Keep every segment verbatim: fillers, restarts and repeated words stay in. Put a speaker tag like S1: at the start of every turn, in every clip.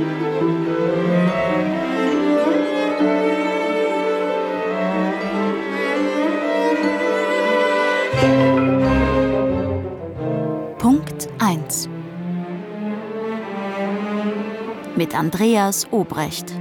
S1: Punkt eins mit Andreas Obrecht.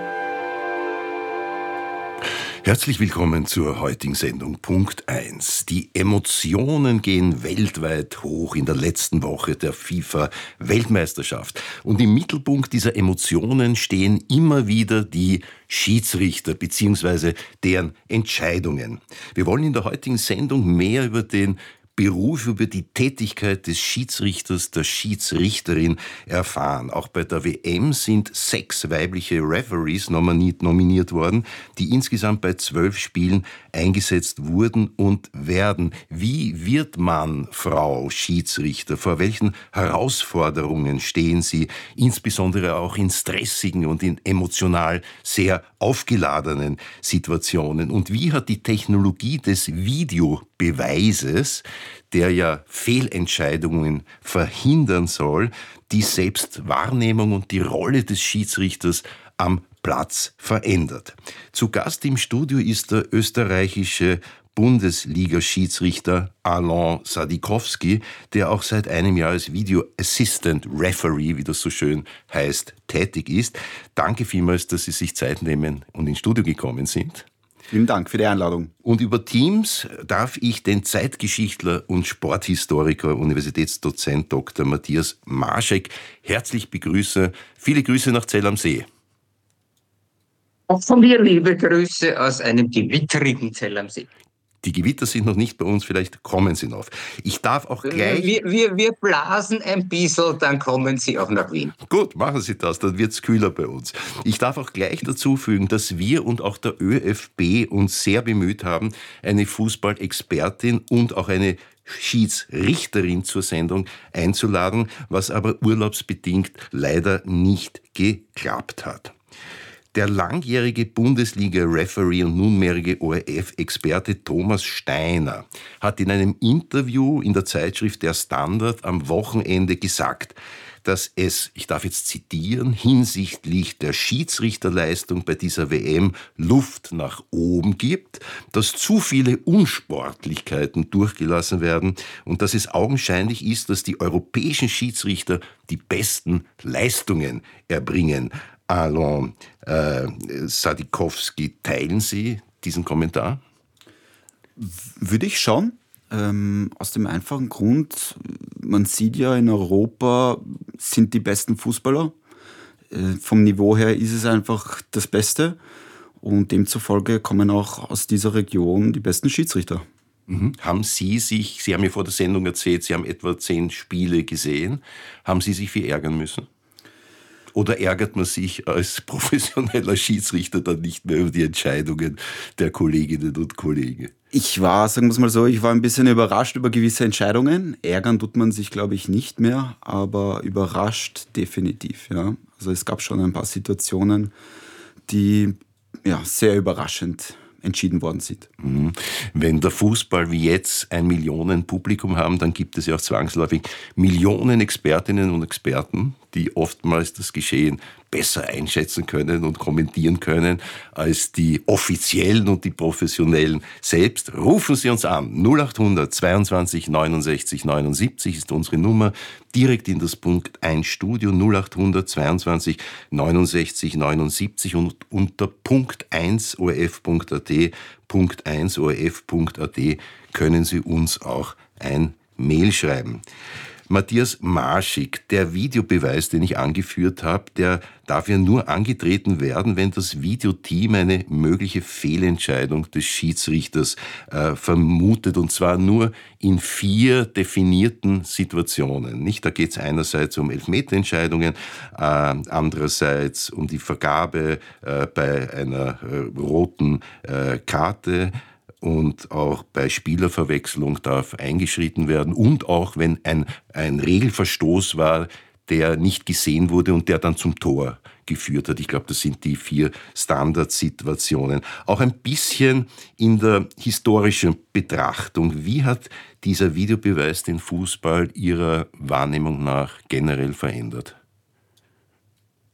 S2: Herzlich willkommen zur heutigen Sendung Punkt eins. Die Emotionen gehen weltweit hoch in der letzten Woche der FIFA-Weltmeisterschaft. Und im Mittelpunkt dieser Emotionen stehen immer wieder die Schiedsrichter bzw. deren Entscheidungen. Wir wollen in der heutigen Sendung mehr über den Beruf, über die Tätigkeit des Schiedsrichters, der Schiedsrichterin erfahren. Auch bei der W M sind sechs weibliche Referees nominiert, nominiert worden, die insgesamt bei zwölf Spielen eingesetzt wurden und werden. Wie wird man Frau Schiedsrichter? Vor welchen Herausforderungen stehen sie? Insbesondere auch in stressigen und in emotional sehr aufgeladenen Situationen. Und wie hat die Technologie des Videobeweises, der ja Fehlentscheidungen verhindern soll, die Selbstwahrnehmung und die Rolle des Schiedsrichters am Platz verändert? Zu Gast im Studio ist der österreichische Bundesliga-Schiedsrichter Alain Sadikowski, der auch seit einem Jahr als Video Assistant Referee, wie das so schön heißt, tätig ist. Danke vielmals, dass Sie sich Zeit nehmen und ins Studio gekommen sind.
S3: Vielen Dank für die Einladung.
S2: Und über Teams darf ich den Zeitgeschichtler und Sporthistoriker, Universitätsdozent Doktor Matthias Marschek herzlich begrüßen. Viele Grüße nach Zell am See.
S4: Auch von mir liebe Grüße aus einem gewitterigen Zell am See.
S2: Die Gewitter sind noch nicht bei uns, vielleicht kommen sie noch. Ich darf auch gleich...
S4: Wir, wir, wir blasen ein bisschen, dann kommen sie auch nach Wien.
S2: Gut, machen Sie das, dann wird es kühler bei uns. Ich darf auch gleich dazu fügen, dass wir und auch der ÖFB uns sehr bemüht haben, eine Fußballexpertin und auch eine Schiedsrichterin zur Sendung einzuladen, was aber urlaubsbedingt leider nicht geklappt hat. Der langjährige Bundesliga-Referee und nunmehrige O R F-Experte Thomas Steiner hat in einem Interview in der Zeitschrift Der Standard am Wochenende gesagt, dass es, ich darf jetzt zitieren, hinsichtlich der Schiedsrichterleistung bei dieser W M Luft nach oben gibt, dass zu viele Unsportlichkeiten durchgelassen werden und dass es augenscheinlich ist, dass die europäischen Schiedsrichter die besten Leistungen erbringen. Alain äh, Sadikowski, teilen Sie diesen Kommentar?
S3: Würde ich schon. Ähm, aus dem einfachen Grund, man sieht ja in Europa sind die besten Fußballer. Äh, vom Niveau her ist es einfach das Beste. Und demzufolge kommen auch aus dieser Region die besten Schiedsrichter.
S2: Mhm. Haben Sie sich, Sie haben mir vor der Sendung erzählt, Sie haben etwa zehn Spiele gesehen. Haben Sie sich viel ärgern müssen? Oder ärgert man sich als professioneller Schiedsrichter dann nicht mehr über die Entscheidungen der Kolleginnen und Kollegen?
S3: Ich war, sagen wir es mal so, ich war ein bisschen überrascht über gewisse Entscheidungen. Ärgern tut man sich, glaube ich, nicht mehr, aber überrascht definitiv. Ja. Also es gab schon ein paar Situationen, die ja, sehr überraschend entschieden worden sind.
S2: Wenn der Fußball wie jetzt ein Millionenpublikum haben, dann gibt es ja auch zwangsläufig Millionen Expertinnen und Experten, die oftmals das Geschehen besser einschätzen können und kommentieren können als die Offiziellen und die Professionellen selbst. Rufen Sie uns an. null acht hundert zweiundzwanzig neunundsechzig neunundsiebzig ist unsere Nummer. Direkt in das Punkt eins Studio null acht hundert zweiundzwanzig neunundsechzig neunundsiebzig und unter punkt eins o r f punkt a t, punkt eins o r f punkt a t können Sie uns auch ein Mail schreiben. Matthias Marschek, der Videobeweis, den ich angeführt habe, der darf ja nur angetreten werden, wenn das Videoteam eine mögliche Fehlentscheidung des Schiedsrichters äh, vermutet, und zwar nur in vier definierten Situationen. Nicht? Da geht es einerseits um Elfmeterentscheidungen, äh, andererseits um die Vergabe äh, bei einer äh, roten äh, Karte, und auch bei Spielerverwechslung darf eingeschritten werden und auch wenn ein, ein Regelverstoß war, der nicht gesehen wurde und der dann zum Tor geführt hat. Ich glaube, das sind die vier Standardsituationen. Auch ein bisschen in der historischen Betrachtung. Wie hat dieser Videobeweis den Fußball Ihrer Wahrnehmung nach generell verändert?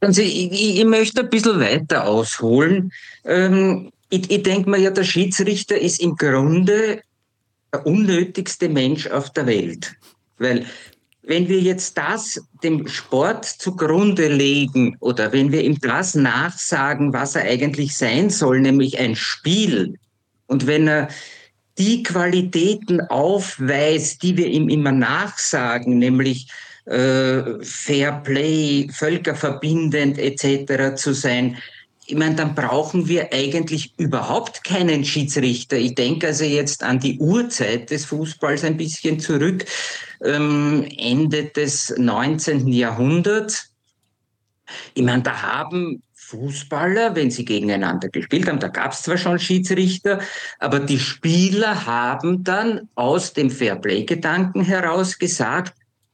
S4: Also ich, ich, ich möchte ein bisschen weiter ausholen. Ähm, ich ich denke mir ja, der Schiedsrichter ist im Grunde der unnötigste Mensch auf der Welt. Weil wenn wir jetzt das dem Sport zugrunde legen oder wenn wir ihm das nachsagen, was er eigentlich sein soll, nämlich ein Spiel, und wenn er die Qualitäten aufweist, die wir ihm immer nachsagen, nämlich äh, Fair Play, völkerverbindend et cetera zu sein, ich meine, dann brauchen wir eigentlich überhaupt keinen Schiedsrichter. Ich denke also jetzt an die Urzeit des Fußballs ein bisschen zurück, ähm, Ende des neunzehnten Jahrhunderts. Ich meine, da haben Fußballer, wenn sie gegeneinander gespielt haben, da gab es zwar schon Schiedsrichter, aber die Spieler haben dann aus dem Fairplay-Gedanken heraus gesagt,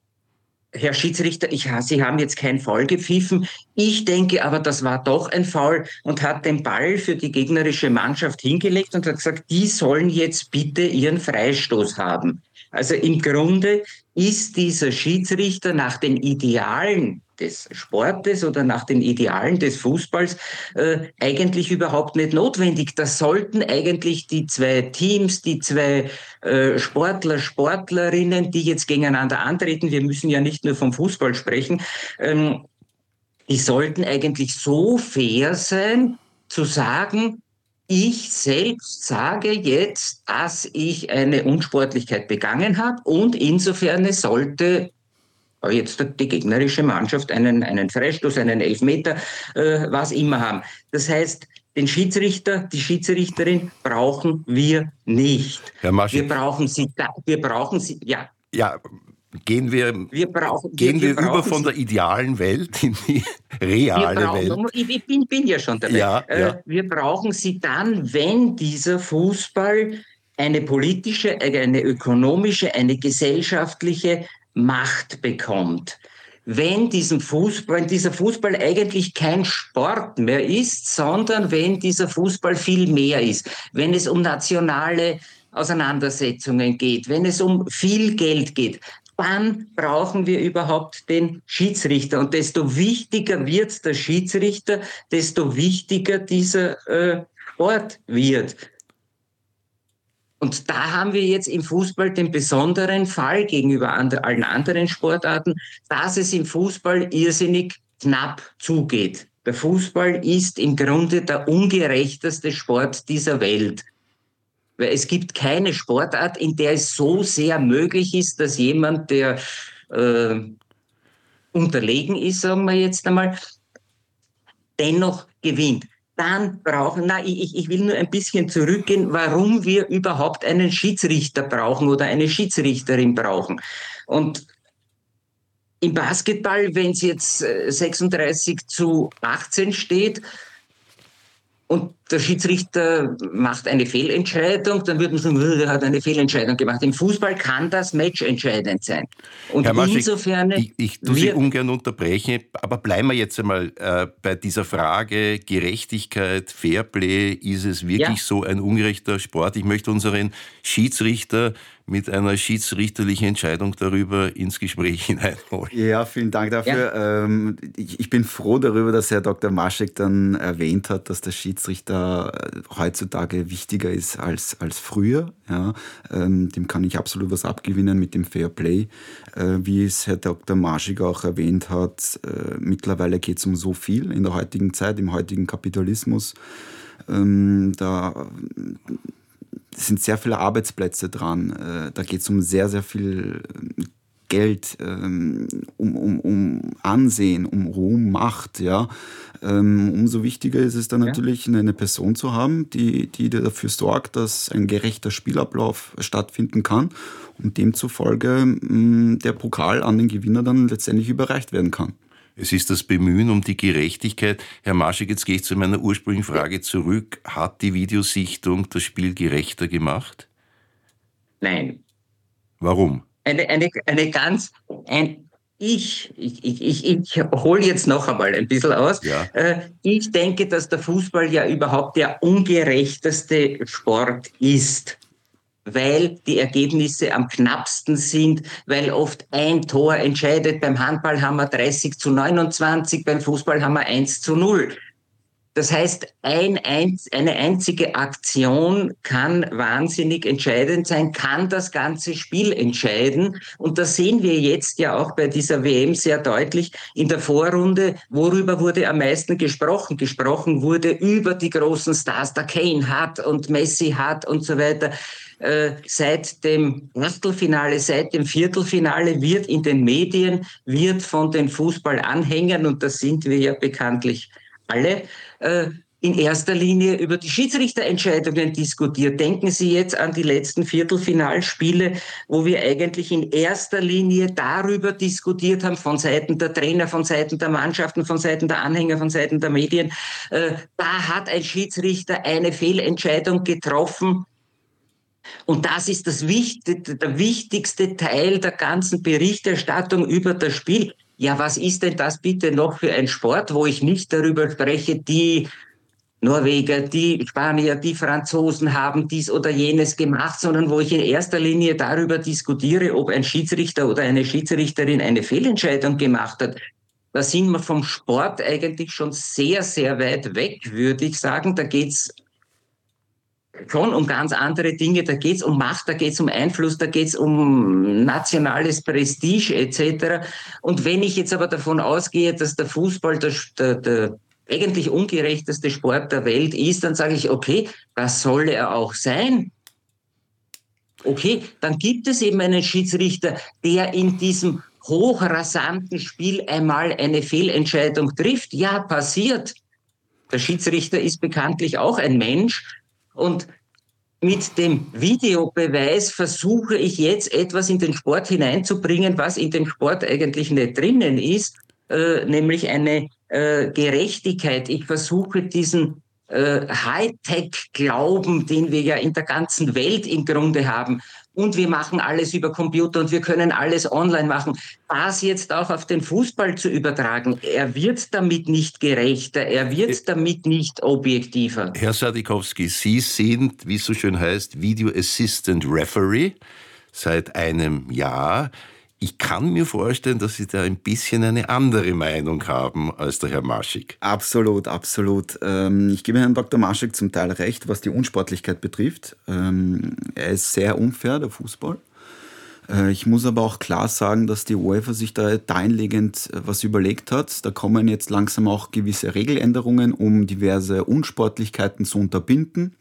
S4: Herr Schiedsrichter, ich, Sie haben jetzt kein Foul gepfiffen. Ich denke aber, das war doch ein Foul, und hat den Ball für die gegnerische Mannschaft hingelegt und hat gesagt, die sollen jetzt bitte ihren Freistoß haben. Also im Grunde ist dieser Schiedsrichter nach den Idealen des Sportes oder nach den Idealen des Fußballs äh, eigentlich überhaupt nicht notwendig. Das sollten eigentlich die zwei Teams, die zwei äh, Sportler, Sportlerinnen, die jetzt gegeneinander antreten, wir müssen ja nicht nur vom Fußball sprechen, ähm, die sollten eigentlich so fair sein, zu sagen, ich selbst sage jetzt, dass ich eine Unsportlichkeit begangen habe, und insofern sollte jetzt die gegnerische Mannschaft einen, einen Freistoß, einen Elfmeter, äh, was immer haben. Das heißt, den Schiedsrichter, die Schiedsrichterin brauchen wir nicht.
S2: Herr Maschik,
S4: wir brauchen sie, da, wir brauchen sie, ja.
S2: Ja, gehen wir,
S4: wir, brauchen,
S2: gehen wir,
S4: wir, wir
S2: über von
S4: sie,
S2: der idealen Welt in die reale
S4: wir brauchen,
S2: Welt.
S4: Ich bin, bin ja schon dabei.
S2: Ja,
S4: äh,
S2: ja.
S4: Wir brauchen sie dann, wenn dieser Fußball eine politische, eine ökonomische, eine gesellschaftliche Macht bekommt. Wenn, diesem Fußball, wenn dieser Fußball eigentlich kein Sport mehr ist, sondern wenn dieser Fußball viel mehr ist, wenn es um nationale Auseinandersetzungen geht, wenn es um viel Geld geht, dann brauchen wir überhaupt den Schiedsrichter. Und desto wichtiger wird der Schiedsrichter, desto wichtiger dieser äh, Sport wird. Und da haben wir jetzt im Fußball den besonderen Fall gegenüber andre, allen anderen Sportarten, dass es im Fußball irrsinnig knapp zugeht. Der Fußball ist im Grunde der ungerechteste Sport dieser Welt. Weil es gibt keine Sportart, in der es so sehr möglich ist, dass jemand, der äh, unterlegen ist, sagen wir jetzt einmal, dennoch gewinnt. Dann brauchen, na, ich, ich will nur ein bisschen zurückgehen, warum wir überhaupt einen Schiedsrichter brauchen oder eine Schiedsrichterin brauchen. Und im Basketball, wenn es jetzt sechsunddreißig zu achtzehn steht und der Schiedsrichter macht eine Fehlentscheidung, dann wird man sagen, er hat eine Fehlentscheidung gemacht. Im Fußball kann das matchentscheidend sein. Und
S2: Herr Maschik,
S4: insofern...
S2: Ich, ich tue Sie ungern unterbrechen, aber bleiben wir jetzt einmal äh, bei dieser Frage Gerechtigkeit, Fairplay. Ist es wirklich ja. so ein ungerechter Sport? Ich möchte unseren Schiedsrichter mit einer schiedsrichterlichen Entscheidung darüber ins Gespräch hineinholen.
S3: Ja, vielen Dank dafür. Ja. Ähm, ich, ich bin froh darüber, dass Herr Doktor Maschik dann erwähnt hat, dass der Schiedsrichter heutzutage wichtiger ist als, als früher. Ja, ähm, dem kann ich absolut was abgewinnen mit dem Fairplay. Äh, wie es Herr Doktor Maschik auch erwähnt hat, äh, mittlerweile geht es um so viel in der heutigen Zeit, im heutigen Kapitalismus. Ähm, da sind sehr viele Arbeitsplätze dran. Da geht es um sehr, sehr viel Geld, um, um, um Ansehen, um Ruhm, Macht. Ja. Umso wichtiger ist es dann natürlich, eine Person zu haben, die, die dafür sorgt, dass ein gerechter Spielablauf stattfinden kann und demzufolge der Pokal an den Gewinner dann letztendlich überreicht werden kann.
S2: Es ist das Bemühen um die Gerechtigkeit. Herr Maschik, jetzt gehe ich zu meiner ursprünglichen Frage zurück. Hat die Videosichtung das Spiel gerechter gemacht?
S4: Nein.
S2: Warum?
S4: Eine, eine, eine ganz... Ein Ich, ich, ich, ich, ich hole jetzt noch einmal ein bisschen aus.
S2: Ja.
S4: Ich denke, dass der Fußball ja überhaupt der ungerechteste Sport ist. weil die Ergebnisse am knappsten sind, weil oft ein Tor entscheidet. Beim Handball haben wir dreißig zu neunundzwanzig, beim Fußball haben wir eins zu null. Das heißt, ein, ein, eine einzige Aktion kann wahnsinnig entscheidend sein, kann das ganze Spiel entscheiden. Und das sehen wir jetzt ja auch bei dieser W M sehr deutlich in der Vorrunde. Worüber wurde am meisten gesprochen? Gesprochen wurde über die großen Stars, der Kane hat und Messi hat und so weiter. Äh, seit dem Achtelfinale, seit dem Viertelfinale wird in den Medien, wird von den Fußballanhängern, und das sind wir ja bekanntlich alle, äh, in erster Linie über die Schiedsrichterentscheidungen diskutiert. Denken Sie jetzt an die letzten Viertelfinalspiele, wo wir eigentlich in erster Linie darüber diskutiert haben, von Seiten der Trainer, von Seiten der Mannschaften, von Seiten der Anhänger, von Seiten der Medien. Äh, da hat ein Schiedsrichter eine Fehlentscheidung getroffen. Und das ist das wichtigste, der wichtigste Teil der ganzen Berichterstattung über das Spiel. Ja, was ist denn das bitte noch für ein Sport, wo ich nicht darüber spreche, die Norweger, die Spanier, die Franzosen haben dies oder jenes gemacht, sondern wo ich in erster Linie darüber diskutiere, ob ein Schiedsrichter oder eine Schiedsrichterin eine Fehlentscheidung gemacht hat. Da sind wir vom Sport eigentlich schon sehr, sehr weit weg, würde ich sagen. Da geht's schon um ganz andere Dinge, da geht es um Macht, da geht es um Einfluss, da geht es um nationales Prestige et cetera. Und wenn ich jetzt aber davon ausgehe, dass der Fußball der, der, der eigentlich ungerechteste Sport der Welt ist, dann sage ich, okay, das soll er auch sein. Okay, dann gibt es eben einen Schiedsrichter, der in diesem hochrasanten Spiel einmal eine Fehlentscheidung trifft. Ja, passiert. Der Schiedsrichter ist bekanntlich auch ein Mensch. Und mit dem Videobeweis versuche ich jetzt etwas in den Sport hineinzubringen, was in dem Sport eigentlich nicht drinnen ist, äh, nämlich eine äh, Gerechtigkeit. Ich versuche diesen äh, Hightech-Glauben, den wir ja in der ganzen Welt im Grunde haben, und wir machen alles über Computer und wir können alles online machen, das jetzt auch auf den Fußball zu übertragen. Er wird damit nicht gerechter, er wird damit nicht objektiver.
S2: Herr Sadikowski, Sie sind, wie es so schön heißt, Video Assistant Referee seit einem Jahr. Ich kann mir vorstellen, dass Sie da ein bisschen eine andere Meinung haben als der Herr Maschik.
S3: Absolut, absolut. Ich gebe Herrn Doktor Maschik zum Teil recht, was die Unsportlichkeit betrifft. Er ist sehr unfair, der Fußball. Ich muss aber auch klar sagen, dass die UEFA sich da dahingehend was überlegt hat. Da kommen jetzt langsam auch gewisse Regeländerungen, um diverse Unsportlichkeiten zu unterbinden.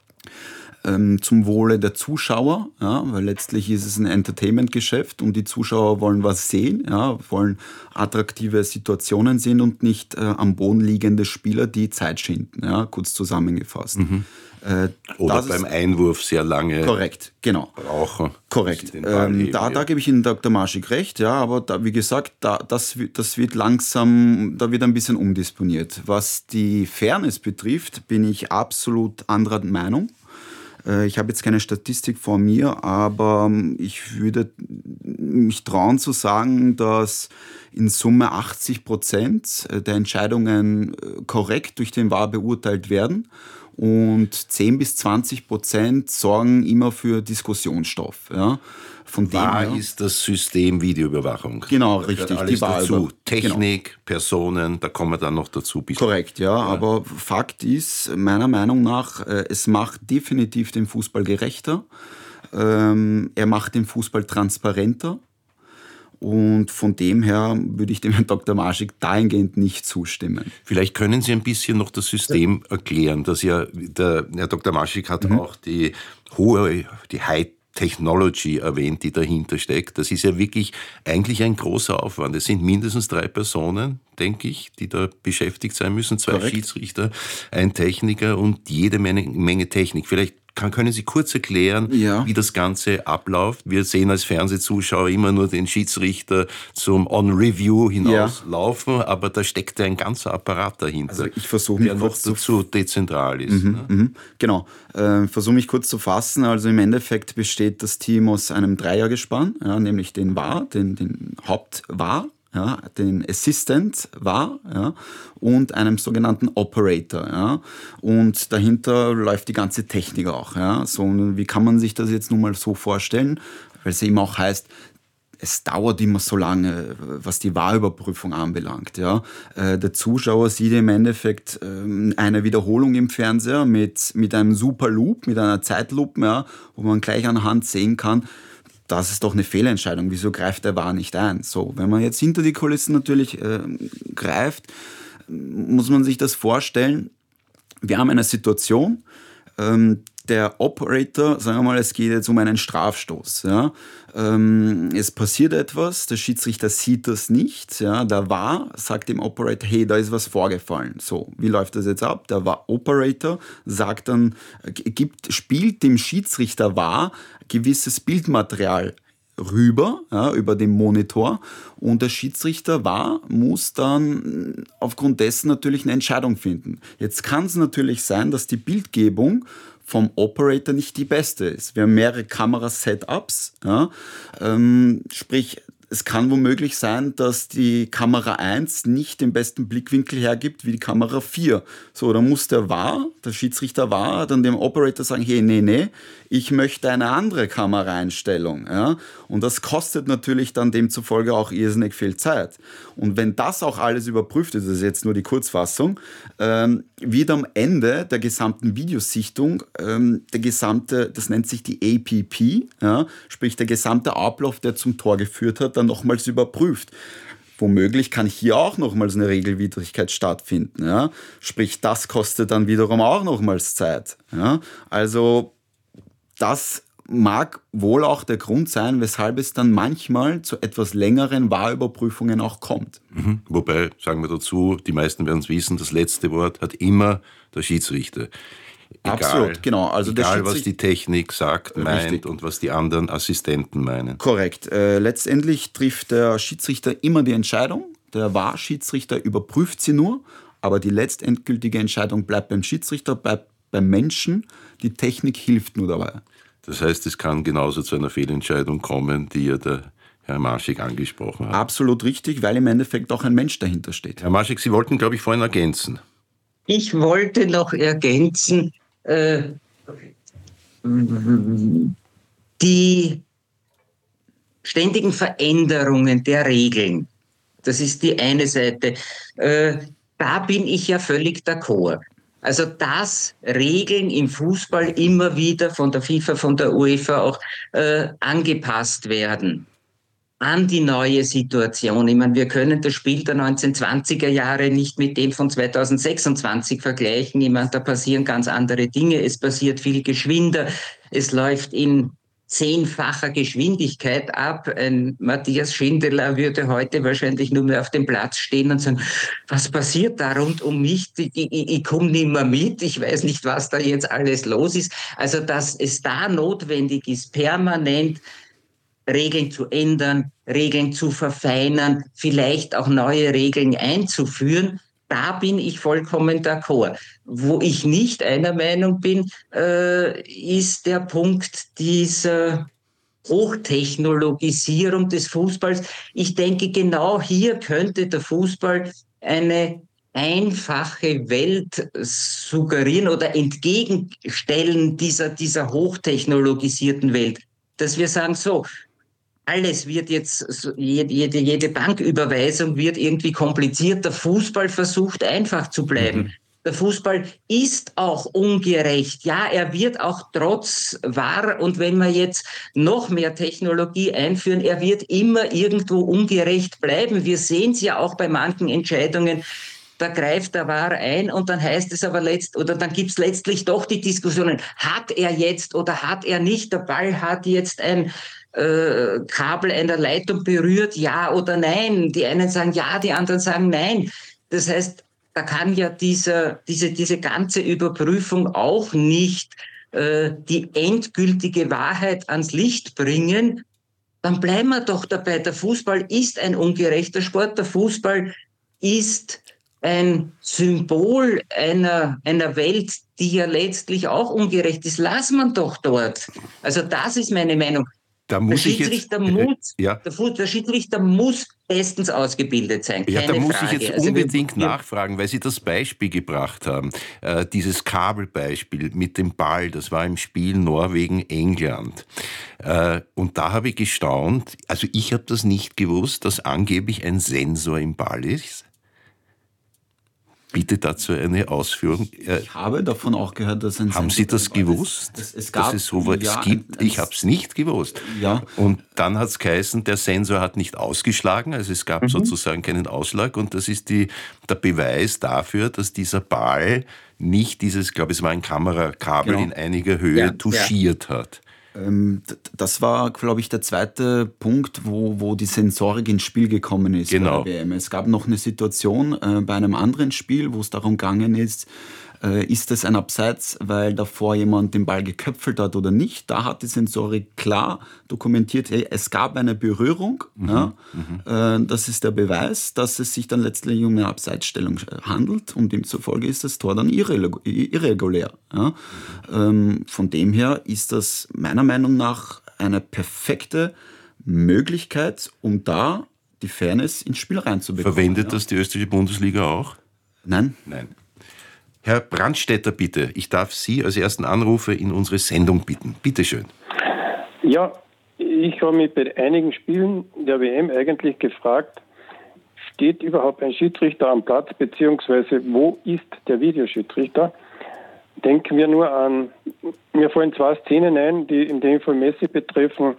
S3: Zum Wohle der Zuschauer, ja, weil letztlich ist es ein Entertainment-Geschäft und die Zuschauer wollen was sehen, ja, wollen attraktive Situationen sehen und nicht äh, am Boden liegende Spieler, die Zeit schinden, ja, kurz zusammengefasst. Mhm.
S2: Äh, Oder beim Einwurf sehr lange
S3: korrekt, genau.
S2: brauchen.
S3: Korrekt. Ähm, da, da gebe ich Ihnen Doktor Maschik recht, ja, aber da, wie gesagt, da, das, das wird langsam, da wird ein bisschen umdisponiert. Was die Fairness betrifft, bin ich absolut anderer Meinung. Ich habe jetzt keine Statistik vor mir, aber ich würde mich trauen zu sagen, dass in Summe achtzig Prozent der Entscheidungen korrekt durch den V A R beurteilt werden und zehn bis zwanzig Prozent sorgen immer für Diskussionsstoff. Ja. Von
S2: V A R dem, ist das System Videoüberwachung.
S3: Genau,
S2: da
S3: richtig.
S2: Alles
S3: die V A R
S2: dazu. Technik, genau. Personen, da kommen wir dann noch dazu.
S3: Korrekt, ja, ja. Aber Fakt ist, meiner Meinung nach, es macht definitiv den Fußball gerechter. Er macht den Fußball transparenter. Und von dem her würde ich dem Herrn Doktor Maschik dahingehend nicht zustimmen.
S2: Vielleicht können Sie ein bisschen noch das System erklären, dass ja der Herr Doktor Maschik hat mhm. auch die hohe, die High Technology erwähnt, die dahinter steckt. Das ist ja wirklich eigentlich ein großer Aufwand. Es sind mindestens drei Personen, denke ich, die da beschäftigt sein müssen. Zwei
S3: Korrekt.
S2: Schiedsrichter, ein Techniker und jede Menge, Menge Technik. Vielleicht kann, können Sie kurz erklären,
S3: ja.
S2: wie das Ganze abläuft? Wir sehen als Fernsehzuschauer immer nur den Schiedsrichter zum On-Review hinauslaufen, ja. aber da steckt ein ganzer Apparat dahinter,
S3: also ich versuche mich
S2: der noch dazu dezentral ist.
S3: Mhm,
S2: ne?
S3: mhm. Genau. Äh, versuche mich kurz zu fassen. Also im Endeffekt besteht das Team aus einem Dreiergespann, ja, nämlich den V A R, den, den Haupt-V A R, ja, den Assistant V A R, ja, und einem sogenannten Operator. Ja. Und dahinter läuft die ganze Technik auch. Ja. So, wie kann man sich das jetzt nun mal so vorstellen? Weil es eben auch heißt, es dauert immer so lange, was die V A R-Überprüfung anbelangt. Ja. Äh, der Zuschauer sieht im Endeffekt äh, eine Wiederholung im Fernseher mit, mit einem super Loop, mit einer Zeitlupe, ja, wo man gleich anhand sehen kann, das ist doch eine Fehlentscheidung, wieso greift der V A R nicht ein? So, wenn man jetzt hinter die Kulissen natürlich äh, greift, muss man sich das vorstellen, wir haben eine Situation, ähm, der Operator, sagen wir mal, es geht jetzt um einen Strafstoß. Ja. Ähm, es passiert etwas, der Schiedsrichter sieht das nicht. Ja. Der V A R sagt dem Operator, hey, da ist was vorgefallen. So, wie läuft das jetzt ab? Der Operator sagt dann, gibt, spielt dem Schiedsrichter V A R gewisses Bildmaterial rüber, ja, über den Monitor, und der Schiedsrichter V A R muss dann aufgrund dessen natürlich eine Entscheidung finden. Jetzt kann es natürlich sein, dass die Bildgebung vom Operator nicht die beste ist. Wir haben mehrere Kamera-Setups, ja, ähm, sprich, es kann womöglich sein, dass die Kamera eins nicht den besten Blickwinkel hergibt wie die Kamera vier. So, dann muss der V A R, der Schiedsrichter V A R, dann dem Operator sagen, hey, nee, nee, ich möchte eine andere Kameraeinstellung. Ja? Und das kostet natürlich dann demzufolge auch irrsinnig viel Zeit. Und wenn das auch alles überprüft ist, das ist jetzt nur die Kurzfassung, ähm, wird am Ende der gesamten Videosichtung ähm, der gesamte, das nennt sich die A P P, ja? Sprich der gesamte Ablauf, der zum Tor geführt hat, dann nochmals überprüft. Womöglich kann hier auch nochmals eine Regelwidrigkeit stattfinden. Ja? Sprich, das kostet dann wiederum auch nochmals Zeit. Ja? Also das mag wohl auch der Grund sein, weshalb es dann manchmal zu etwas längeren V A R-Überprüfungen auch kommt.
S2: Mhm. Wobei, sagen wir dazu, die meisten werden es wissen, das letzte Wort hat immer der Schiedsrichter. Egal,
S3: Absolut, genau. Also
S2: egal
S3: der
S2: was die Technik sagt, meint
S3: Richtig.
S2: Und was die anderen Assistenten meinen.
S3: Korrekt. Äh, letztendlich trifft der Schiedsrichter immer die Entscheidung. Der V A R-Schiedsrichter überprüft sie nur, aber die letztendgültige Entscheidung bleibt beim Schiedsrichter, bleibt beim Menschen. Die Technik hilft nur dabei.
S2: Das heißt, es kann genauso zu einer Fehlentscheidung kommen, die ja der Herr Marschig angesprochen hat.
S3: Absolut richtig, weil im Endeffekt auch ein Mensch dahinter steht.
S2: Herr Marschig, Sie wollten, glaube ich, vorhin ergänzen.
S4: Ich wollte noch ergänzen, äh, die ständigen Veränderungen der Regeln, das ist die eine Seite, äh, da bin ich ja völlig d'accord. Also dass Regeln im Fußball immer wieder von der FIFA, von der UEFA auch äh, angepasst werden an die neue Situation. Ich meine, wir können das Spiel der neunzehnhundertzwanziger Jahre nicht mit dem von zweitausendsechsundzwanzig vergleichen. Ich meine, da passieren ganz andere Dinge. Es passiert viel geschwinder. Es läuft in zehnfacher Geschwindigkeit ab. Ein Matthias Schindler würde heute wahrscheinlich nur mehr auf dem Platz stehen und sagen, was passiert da rund um mich? Ich, ich, ich komme nicht mehr mit. Ich weiß nicht, was da jetzt alles los ist. Also, dass es da notwendig ist, permanent Regeln zu ändern, Regeln zu verfeinern, vielleicht auch neue Regeln einzuführen, da bin ich vollkommen d'accord. Wo ich nicht einer Meinung bin, äh, ist der Punkt dieser Hochtechnologisierung des Fußballs. Ich denke, genau hier könnte der Fußball eine einfache Welt suggerieren oder entgegenstellen dieser, dieser hochtechnologisierten Welt. Dass wir sagen, so, alles wird jetzt, jede, jede Banküberweisung wird irgendwie kompliziert. Der Fußball versucht einfach zu bleiben. Mhm. Der Fußball ist auch ungerecht. Ja, er wird auch trotz V A R und wenn wir jetzt noch mehr Technologie einführen, er wird immer irgendwo ungerecht bleiben. Wir sehen es ja auch bei manchen Entscheidungen. Da greift der V A R ein und dann heißt es aber letzt, oder dann gibt es letztlich doch die Diskussionen, hat er jetzt oder hat er nicht, der Ball hat jetzt ein äh, Kabel einer Leitung berührt, ja oder nein. Die einen sagen ja, die anderen sagen nein. Das heißt, da kann ja dieser, diese, diese ganze Überprüfung auch nicht äh, die endgültige Wahrheit ans Licht bringen. Dann bleiben wir doch dabei. Der Fußball ist ein ungerechter Sport. Der Fußball ist ein Symbol einer, einer Welt, die ja letztlich auch ungerecht ist. Lass man doch dort. Also das ist meine Meinung.
S2: Da
S4: Der
S2: muss ich
S4: Schiedsrichter,
S2: jetzt,
S4: muss,
S2: äh, ja.
S4: der, Fu- der Schiedsrichter muss bestens ausgebildet sein, keine
S2: Ja, da muss
S4: Frage.
S2: ich jetzt
S4: Also wir-
S2: unbedingt
S4: wir-
S2: nachfragen, weil Sie das Beispiel gebracht haben. Äh, dieses Kabelbeispiel mit dem Ball, das war im Spiel Norwegen-England. Äh, und da habe ich gestaunt, also ich habe das nicht gewusst, dass angeblich ein Sensor im Ball ist. Bitte dazu eine Ausführung. Äh,
S3: Ich habe davon auch gehört, dass ein
S2: haben
S3: Sensor
S2: Sie das
S3: dabei ist.
S2: gewusst,
S3: Es, es gab,
S2: dass es sowas
S3: ja,
S2: gibt?
S3: ein-
S2: Ich habe es nicht gewusst.
S3: Ja.
S2: Und dann hat es geheißen, der Sensor hat nicht ausgeschlagen, also es gab sozusagen keinen Ausschlag und das ist die, der Beweis dafür, dass dieser Ball nicht dieses, ich glaube es war ein Kamerakabel
S3: Genau.
S2: in einiger Höhe
S4: Ja,
S2: touchiert hat.
S3: Ähm, d- das war, glaube ich, der zweite Punkt, wo, wo die Sensorik ins Spiel gekommen ist
S2: Genau.
S3: bei der W M. Es gab noch eine Situation äh, bei einem anderen Spiel, wo es darum gegangen ist, äh, ist es ein Abseits, weil davor jemand den Ball geköpfelt hat oder nicht. Da hat die Sensorik klar dokumentiert, hey, es gab eine Berührung. Ja, äh, das ist der Beweis, dass es sich dann letztlich um eine Abseitsstellung handelt und demzufolge ist das Tor dann irregu- irregulär. Ja. Ähm, von dem her ist das meiner Meinung nach eine perfekte Möglichkeit, um da die Fairness ins Spiel reinzubekommen.
S2: Verwendet
S3: ja.
S2: das die österreichische Bundesliga auch?
S3: Nein?
S2: Nein. Herr Brandstätter, bitte, ich darf Sie als ersten Anrufer in unsere Sendung bitten. Bitte schön.
S5: Ja, ich habe mich bei einigen Spielen der W M eigentlich gefragt, steht überhaupt ein Schiedsrichter am Platz, beziehungsweise wo ist der Videoschiedsrichter? Denken wir nur an, mir fallen zwei Szenen ein, die in dem Fall Messi betreffen.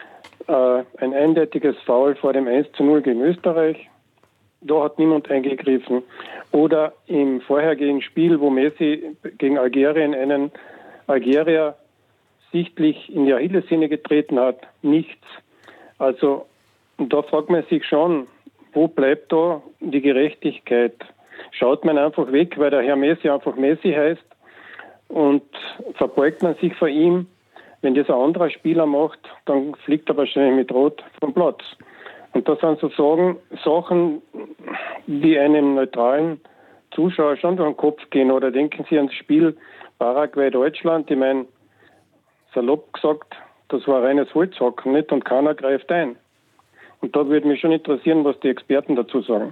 S5: Äh, ein eindeutiges Foul vor dem eins zu null gegen Österreich. Da hat niemand eingegriffen. Oder im vorhergehenden Spiel, wo Messi gegen Algerien einen Algerier sichtlich in die Achillessehne getreten hat, nichts. Also und da fragt man sich schon, wo bleibt da die Gerechtigkeit? Schaut man einfach weg, weil der Herr Messi einfach Messi heißt und verbeugt man sich vor ihm? Wenn das ein anderer Spieler macht, dann fliegt er wahrscheinlich mit Rot vom Platz. Und das sind so Sagen, Sachen, die einem neutralen Zuschauer schon durch den Kopf gehen. Oder denken Sie ans Spiel Paraguay-Deutschland. Ich meine, salopp gesagt, das war reines Holzhacken, nicht? Und keiner greift ein. Und da würde mich schon interessieren, was die Experten dazu sagen.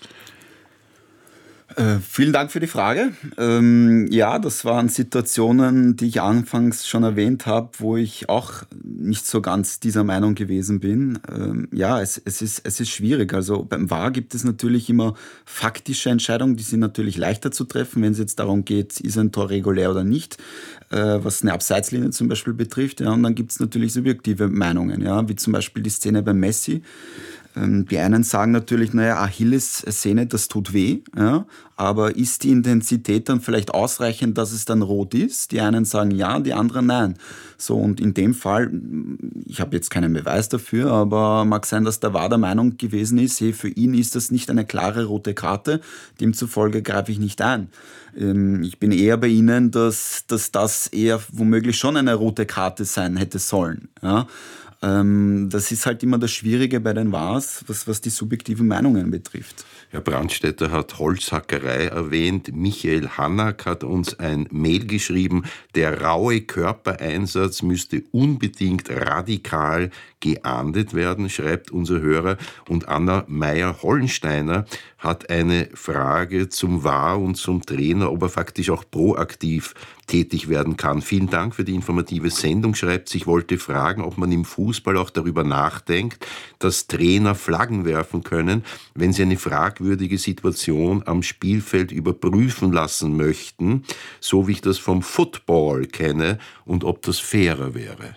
S3: Äh, vielen Dank für die Frage. Ähm, ja, das waren Situationen, die ich anfangs schon erwähnt habe, wo ich auch nicht so ganz dieser Meinung gewesen bin. Ähm, ja, es, es, ist, es ist schwierig. Also beim V A R gibt es natürlich immer faktische Entscheidungen, die sind natürlich leichter zu treffen, wenn es jetzt darum geht, ist ein Tor regulär oder nicht, äh, was eine Abseitslinie zum Beispiel betrifft. Ja, und dann gibt es natürlich subjektive Meinungen, ja, wie zum Beispiel die Szene bei Messi. Die einen sagen natürlich, naja, Achillessehne, das tut weh, ja, aber ist die Intensität dann vielleicht ausreichend, dass es dann rot ist? Die einen sagen ja, die anderen nein. So, und in dem Fall, ich habe jetzt keinen Beweis dafür, aber mag sein, dass der V A R der Meinung gewesen ist, hey, für ihn ist das nicht eine klare rote Karte, demzufolge greife ich nicht ein. Ich bin eher bei Ihnen, dass, dass das eher womöglich schon eine rote Karte sein hätte sollen, ja. Das ist halt immer das Schwierige bei den V A Rs, was, was die subjektiven Meinungen betrifft.
S2: Herr Brandstätter hat Holzhackerei erwähnt. Michael Hannack hat uns ein Mail geschrieben, der raue Körpereinsatz müsste unbedingt radikal geahndet werden, schreibt unser Hörer. Und Anna Meyer-Hollensteiner hat eine Frage zum V A R und zum Trainer, ob er faktisch auch proaktiv tätig werden kann. Vielen Dank für die informative Sendung, schreibt sie. Ich wollte fragen, ob man im Fußball auch darüber nachdenkt, dass Trainer Flaggen werfen können, wenn sie eine fragwürdige Situation am Spielfeld überprüfen lassen möchten, so wie ich das vom Football kenne, und ob das fairer wäre.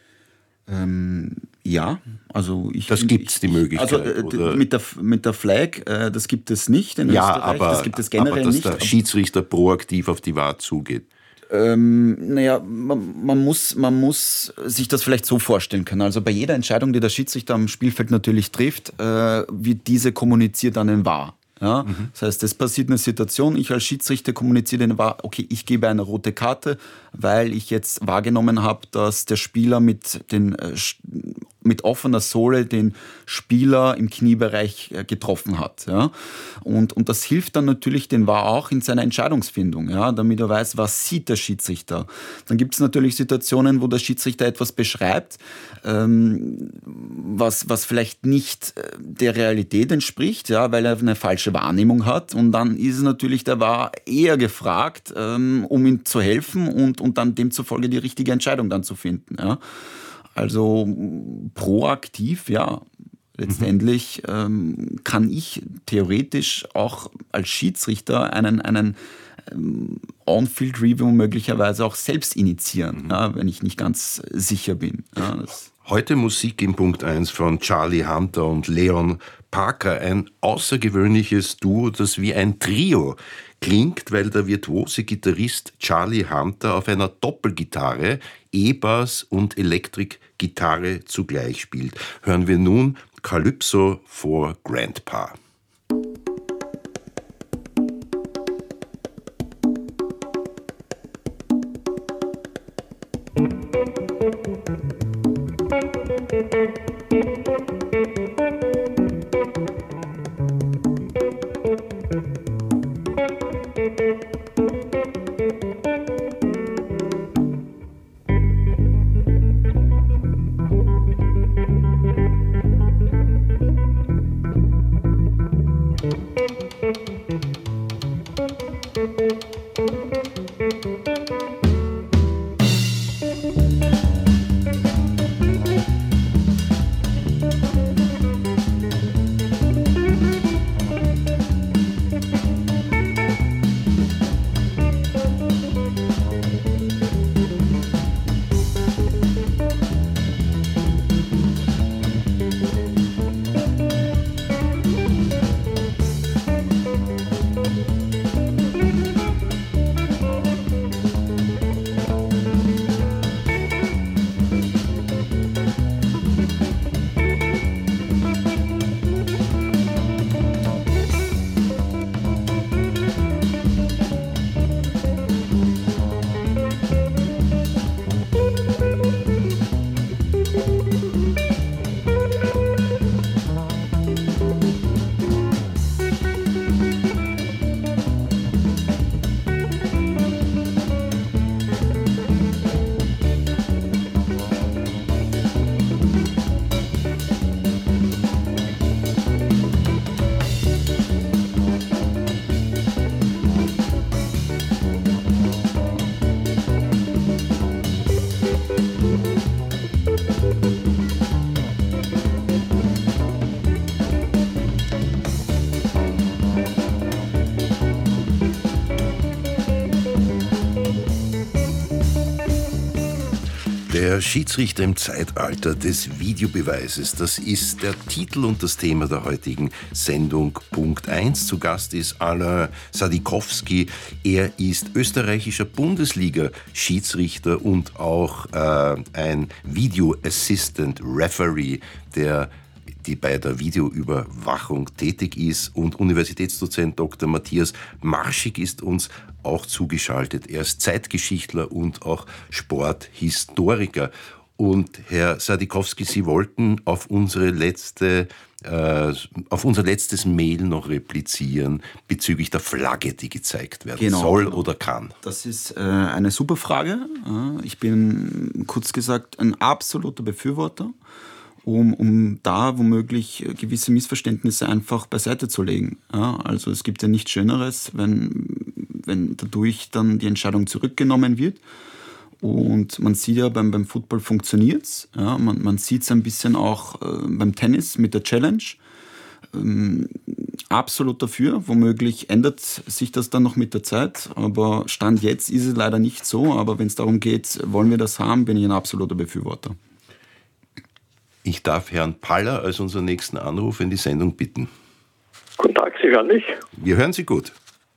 S3: Ähm, ja, also ich...
S2: Das gibt's, die Möglichkeit,
S3: Also äh,
S2: oder?
S3: mit der, mit der Flag, äh, das gibt es nicht in
S2: Ja,
S3: Österreich,
S2: aber,
S3: das gibt es generell
S2: aber dass
S3: nicht.
S2: der Schiedsrichter proaktiv auf die V A R zugeht.
S3: Ähm, naja, man, man, muss, man muss sich das vielleicht so vorstellen können. Also bei jeder Entscheidung, die der Schiedsrichter am Spielfeld natürlich trifft, äh, wird diese kommuniziert an den V A R. Ja? Mhm. Das heißt, es passiert eine Situation, ich als Schiedsrichter kommuniziere den V A R, okay, ich gebe eine rote Karte, weil ich jetzt wahrgenommen habe, dass der Spieler mit den äh, mit offener Sohle den Spieler im Kniebereich getroffen hat. Ja. Und, und das hilft dann natürlich den V A R auch in seiner Entscheidungsfindung, ja, damit er weiß, was sieht der Schiedsrichter. Dann gibt es natürlich Situationen, wo der Schiedsrichter etwas beschreibt, ähm, was, was vielleicht nicht der Realität entspricht, ja, weil er eine falsche Wahrnehmung hat. Und dann ist natürlich der V A R eher gefragt, ähm, um ihm zu helfen und, und dann demzufolge die richtige Entscheidung dann zu finden. Ja. Also proaktiv, ja. Letztendlich ähm, kann ich theoretisch auch als Schiedsrichter einen, einen ähm, On-Field-Review möglicherweise auch selbst initiieren, mhm. ja, wenn ich nicht ganz sicher bin. Ja, das
S2: Heute Musik im Punkt eins von Charlie Hunter und Leon Parker. Ein außergewöhnliches Duo, das wie ein Trio klingt, weil der virtuose Gitarrist Charlie Hunter auf einer Doppelgitarre, E-Bass und Elektrikgitarre zugleich spielt. Hören wir nun Calypso for Grandpa. Der Schiedsrichter im Zeitalter des Videobeweises, das ist der Titel und das Thema der heutigen Sendung Punkt eins. Zu Gast ist Alain Sadikowski. Er ist österreichischer Bundesliga-Schiedsrichter und auch äh, ein Video Assistant Referee, der die bei der Videoüberwachung tätig ist, und Universitätsdozent Doktor Matthias Marschig ist uns auch zugeschaltet. Er ist Zeitgeschichtler und auch Sporthistoriker. Und Herr Sadikowski, Sie wollten auf unsere letzte, äh, auf unser letztes Mail noch replizieren bezüglich der Flagge, die gezeigt werden genau, soll genau. oder kann.
S3: Das ist äh, eine super Frage. Ich bin kurz gesagt ein absoluter Befürworter, um, um da womöglich gewisse Missverständnisse einfach beiseite zu legen. Ja, also es gibt ja nichts Schöneres, wenn, wenn dadurch dann die Entscheidung zurückgenommen wird. Und man sieht ja, beim, beim Football funktioniert es. Ja, man, man sieht es ein bisschen auch äh, beim Tennis mit der Challenge. Ähm, absolut dafür. Womöglich ändert sich das dann noch mit der Zeit. Aber Stand jetzt ist es leider nicht so. Aber wenn es darum geht, wollen wir das haben, bin ich ein absoluter Befürworter.
S2: Ich darf Herrn Paller als unseren nächsten Anruf in die Sendung bitten.
S6: Guten Tag, Sie hören mich?
S2: Wir hören Sie gut.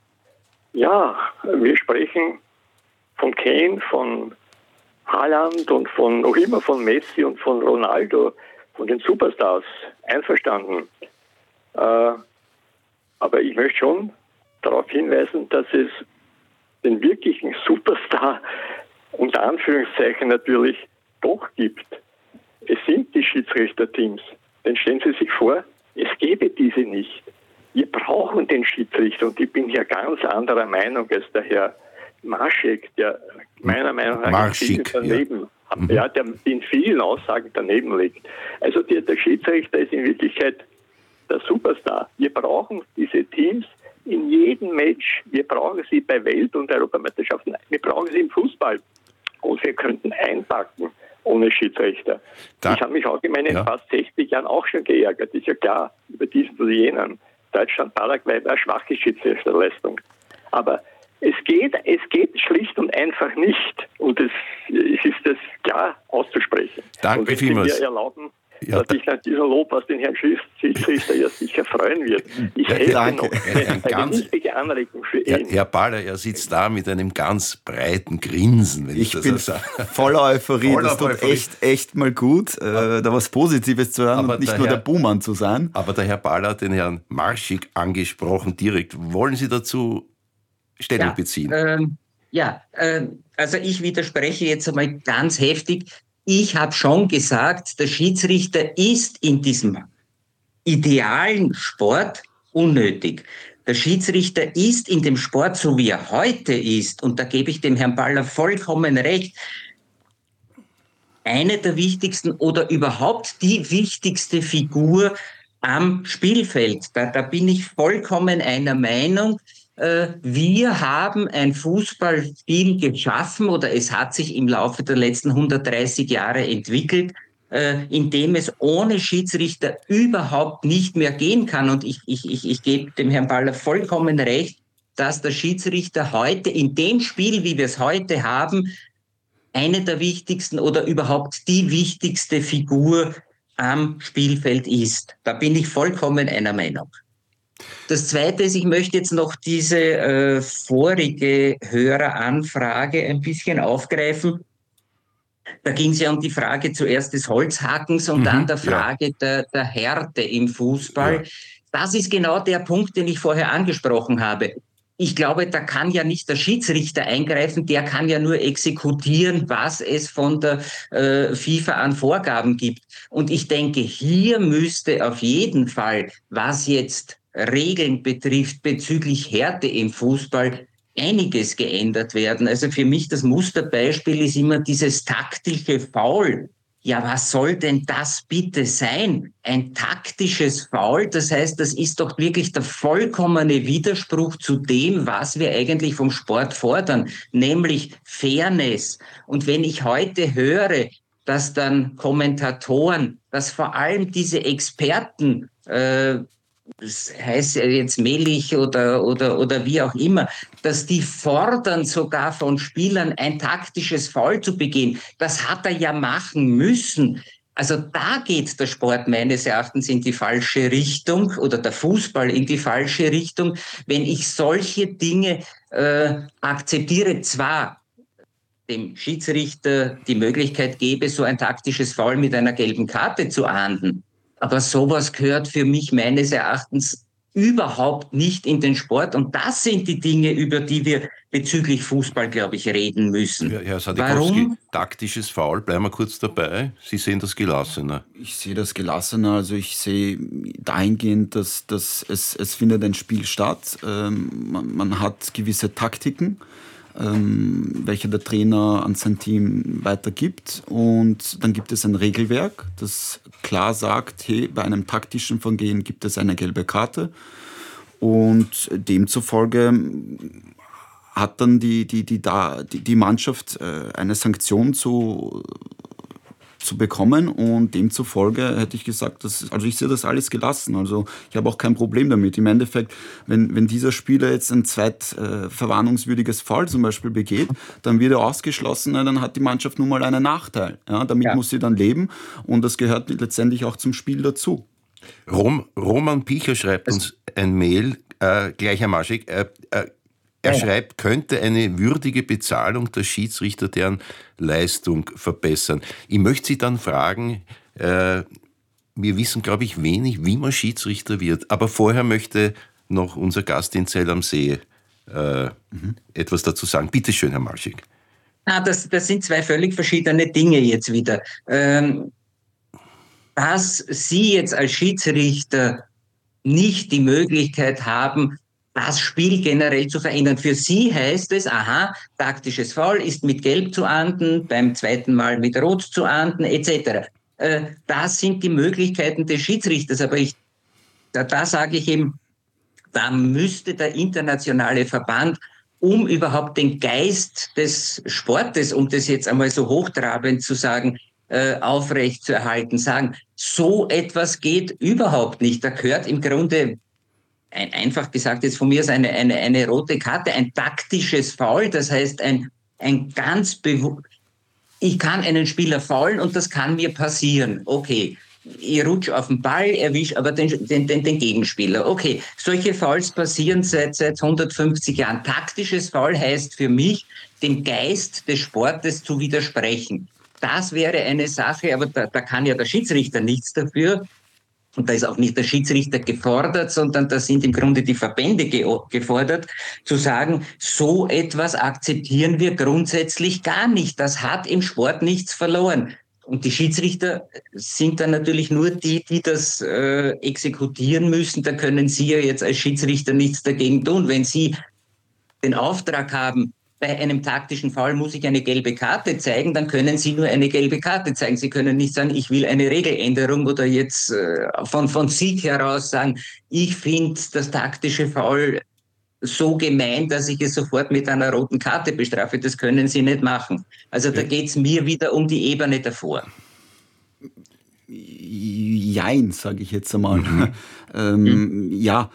S6: Ja, wir sprechen von Kane, von Haaland und von noch immer von Messi und von Ronaldo, von den Superstars. Einverstanden. Äh, aber ich möchte schon darauf hinweisen, dass es den wirklichen Superstar unter Anführungszeichen natürlich doch gibt. es sind die Schiedsrichterteams. Denn stellen Sie sich vor, es gäbe diese nicht. Wir brauchen den Schiedsrichter und ich bin hier ganz anderer Meinung als der Herr Marschek, der meiner Meinung nach
S2: Marschik,
S6: daneben,
S2: ja. Mhm.
S6: ja, der in vielen Aussagen daneben liegt. Also die, der Schiedsrichter ist in Wirklichkeit der Superstar. Wir brauchen diese Teams in jedem Match. Wir brauchen sie bei Welt- und Europameisterschaften. Wir brauchen sie im Fußball. Und wir könnten einpacken ohne Schiedsrichter. Da, ich habe mich auch in meinen ja. fast sechzig Jahren auch schon geärgert. Ist ja klar, über diesen oder jenen. Deutschland, Paraguay war eine schwache Schiedsrichterleistung. Aber es geht, es geht schlicht und einfach nicht. Und es, es ist das klar auszusprechen.
S2: Danke
S6: und wenn
S2: vielmals.
S6: Sie mir erlauben,
S2: ja,
S6: dass ich nach dieser Lob aus den Herrn Schiedsrichter ja sicher freuen wird. Ich
S2: ja,
S6: hätte
S2: danke.
S6: noch eine, eine
S2: ganz,
S6: wichtige Anregung für
S2: Herr,
S6: ihn.
S2: Herr Baller, er sitzt da mit einem ganz breiten Grinsen. Wenn ich,
S3: ich
S2: das
S3: bin
S2: so sage.
S3: voller Euphorie.
S2: Voller
S3: das tut
S2: Euphorie.
S3: echt, echt mal gut, äh, da was Positives zu hören
S2: Aber
S3: und nicht
S2: der
S3: nur
S2: Herr,
S3: der Buhmann zu sein.
S2: Aber der Herr Baller hat den Herrn Marschik angesprochen direkt. Wollen Sie dazu Stellung
S4: ja,
S2: beziehen?
S4: Ähm, ja, äh, also ich widerspreche jetzt einmal ganz heftig. Ich habe schon gesagt, der Schiedsrichter ist in diesem idealen Sport unnötig. Der Schiedsrichter ist in dem Sport, so wie er heute ist, und da gebe ich dem Herrn Baller vollkommen recht, eine der wichtigsten oder überhaupt die wichtigste Figur am Spielfeld. Da, da bin ich vollkommen einer Meinung. Wir haben ein Fußballspiel geschaffen oder es hat sich im Laufe der letzten hundertdreißig Jahre entwickelt, in dem es ohne Schiedsrichter überhaupt nicht mehr gehen kann. Und ich, ich, ich, ich gebe dem Herrn Baller vollkommen recht, dass der Schiedsrichter heute in dem Spiel, wie wir es heute haben, eine der wichtigsten oder überhaupt die wichtigste Figur am Spielfeld ist. Da bin ich vollkommen einer Meinung. Das Zweite ist, ich möchte jetzt noch diese äh, vorige Höreranfrage ein bisschen aufgreifen. Da ging es ja um die Frage zuerst des Holzhackens und mhm, dann der Frage ja. der, der Härte im Fußball. Ja. Das ist genau der Punkt, den ich vorher angesprochen habe. Ich glaube, da kann ja nicht der Schiedsrichter eingreifen, der kann ja nur exekutieren, was es von der äh, FIFA an Vorgaben gibt. Und ich denke, hier müsste auf jeden Fall, was jetzt Regeln betrifft bezüglich Härte im Fußball, einiges geändert werden. Also für mich das Musterbeispiel ist immer dieses taktische Foul. Ja, was soll denn das bitte sein? Ein taktisches Foul, das heißt, das ist doch wirklich der vollkommene Widerspruch zu dem, was wir eigentlich vom Sport fordern, nämlich Fairness. Und wenn ich heute höre, dass dann Kommentatoren, dass vor allem diese Experten, äh, das heißt ja jetzt Melich oder, oder, oder wie auch immer, dass die fordern sogar von Spielern ein taktisches Foul zu begehen. Das hat er ja machen müssen. Also da geht der Sport meines Erachtens in die falsche Richtung oder der Fußball in die falsche Richtung, wenn ich solche Dinge äh, akzeptiere. Zwar dem Schiedsrichter die Möglichkeit gebe, so ein taktisches Foul mit einer gelben Karte zu ahnden. Aber sowas gehört für mich meines Erachtens überhaupt nicht in den Sport. Und das sind die Dinge, über die wir bezüglich Fußball, glaube ich, reden müssen.
S2: Ja, Herr Sadikowski, taktisches Foul, bleiben wir kurz dabei. Sie sehen das gelassener.
S3: Ich sehe das gelassener. Also ich sehe dahingehend, dass, dass es, es findet ein Spiel statt. Ähm, man, man hat gewisse Taktiken, Ähm, welche der Trainer an sein Team weitergibt. Und dann gibt es ein Regelwerk, das klar sagt, hey, bei einem taktischen Vergehen gibt es eine gelbe Karte. Und demzufolge hat dann die, die, die, die, die Mannschaft äh, eine Sanktion zu, zu bekommen. Und demzufolge hätte ich gesagt, dass, also ich sehe das alles gelassen. Also ich habe auch kein Problem damit. Im Endeffekt, wenn, wenn dieser Spieler jetzt ein zweit äh, verwarnungswürdiges Foul zum Beispiel begeht, dann wird er ausgeschlossen, dann hat die Mannschaft nun mal einen Nachteil. Ja, damit ja. muss sie dann leben und das gehört letztendlich auch zum Spiel dazu.
S2: Rom, Roman Picher schreibt uns ein Mail, äh, gleich Herr Marschik, äh, äh, Er ja. schreibt, könnte eine würdige Bezahlung der Schiedsrichter deren Leistung verbessern. Ich möchte Sie dann fragen, äh, wir wissen, glaube ich, wenig, wie man Schiedsrichter wird, aber vorher möchte noch unser Gast in Zell am See äh, mhm. etwas dazu sagen. Bitte schön, Herr Marschik.
S4: Ah, das, das sind zwei völlig verschiedene Dinge jetzt wieder. Ähm, dass Sie jetzt als Schiedsrichter nicht die Möglichkeit haben, das Spiel generell zu verändern. Für Sie heißt es, aha, taktisches Foul ist mit Gelb zu ahnden, beim zweiten Mal mit Rot zu ahnden, et cetera. Äh, das sind die Möglichkeiten des Schiedsrichters. Aber ich, da, da sage ich eben, da müsste der internationale Verband, um überhaupt den Geist des Sportes, um das jetzt einmal so hochtrabend zu sagen, äh, aufrecht zu erhalten, sagen, so etwas geht überhaupt nicht. Da gehört im Grunde, ein, einfach gesagt jetzt von mir, ist eine, eine, eine rote Karte, ein taktisches Foul, das heißt ein, ein ganz bewusst, ich kann einen Spieler faulen und das kann mir passieren, okay. Ich rutsche auf den Ball, erwische aber den, den, den, den Gegenspieler. Okay, solche Fouls passieren seit, seit hundertfünfzig Jahren. Taktisches Foul heißt für mich, dem Geist des Sportes zu widersprechen. Das wäre eine Sache, aber da, da kann ja der Schiedsrichter nichts dafür. Und da ist auch nicht der Schiedsrichter gefordert, sondern da sind im Grunde die Verbände ge- gefordert, zu sagen, so etwas akzeptieren wir grundsätzlich gar nicht. Das hat im Sport nichts verloren. Und die Schiedsrichter sind dann natürlich nur die, die das äh, exekutieren müssen. Da können Sie ja jetzt als Schiedsrichter nichts dagegen tun. Wenn Sie den Auftrag haben, bei einem taktischen Foul muss ich eine gelbe Karte zeigen, dann können Sie nur eine gelbe Karte zeigen. Sie können nicht sagen, ich will eine Regeländerung oder jetzt äh, von, von sich heraus sagen, ich finde das taktische Foul so gemein, dass ich es sofort mit einer roten Karte bestrafe. Das können Sie nicht machen. Also da geht es mir wieder um die Ebene davor.
S3: Jein, sage ich jetzt einmal. Mhm. ähm, mhm. Ja,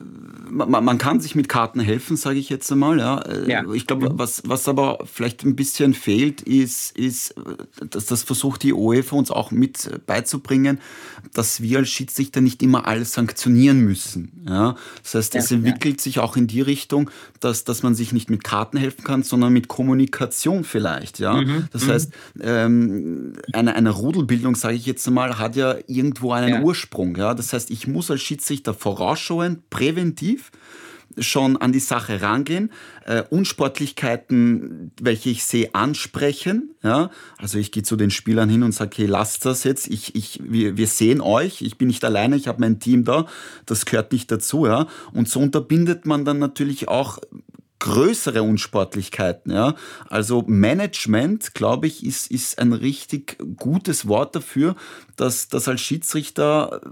S3: man, man kann sich mit Karten helfen, sage ich jetzt einmal. Ja. Ja. Ich glaube, was, was aber vielleicht ein bisschen fehlt, ist, ist, dass das versucht die UEFA uns auch mit beizubringen, dass wir als Schiedsrichter nicht immer alles sanktionieren müssen. Ja. Das heißt, es ja, entwickelt ja. sich auch in die Richtung, dass, dass man sich nicht mit Karten helfen kann, sondern mit Kommunikation vielleicht. Ja. Mhm. Das mhm. heißt, ähm, eine, eine Rudelbildung, sage ich jetzt einmal, hat ja irgendwo einen ja. Ursprung. Ja. Das heißt, ich muss als Schiedsrichter vorausschauen, präventiv schon an die Sache rangehen, äh, Unsportlichkeiten, welche ich sehe, ansprechen. Ja? Also ich gehe zu den Spielern hin und sage, hey, lasst das jetzt, ich, ich, wir, wir sehen euch, ich bin nicht alleine, ich habe mein Team da, das gehört nicht dazu. Ja? Und so unterbindet man dann natürlich auch größere Unsportlichkeiten. Ja? Also Management, glaube ich, ist, ist ein richtig gutes Wort dafür, dass, dass als Schiedsrichter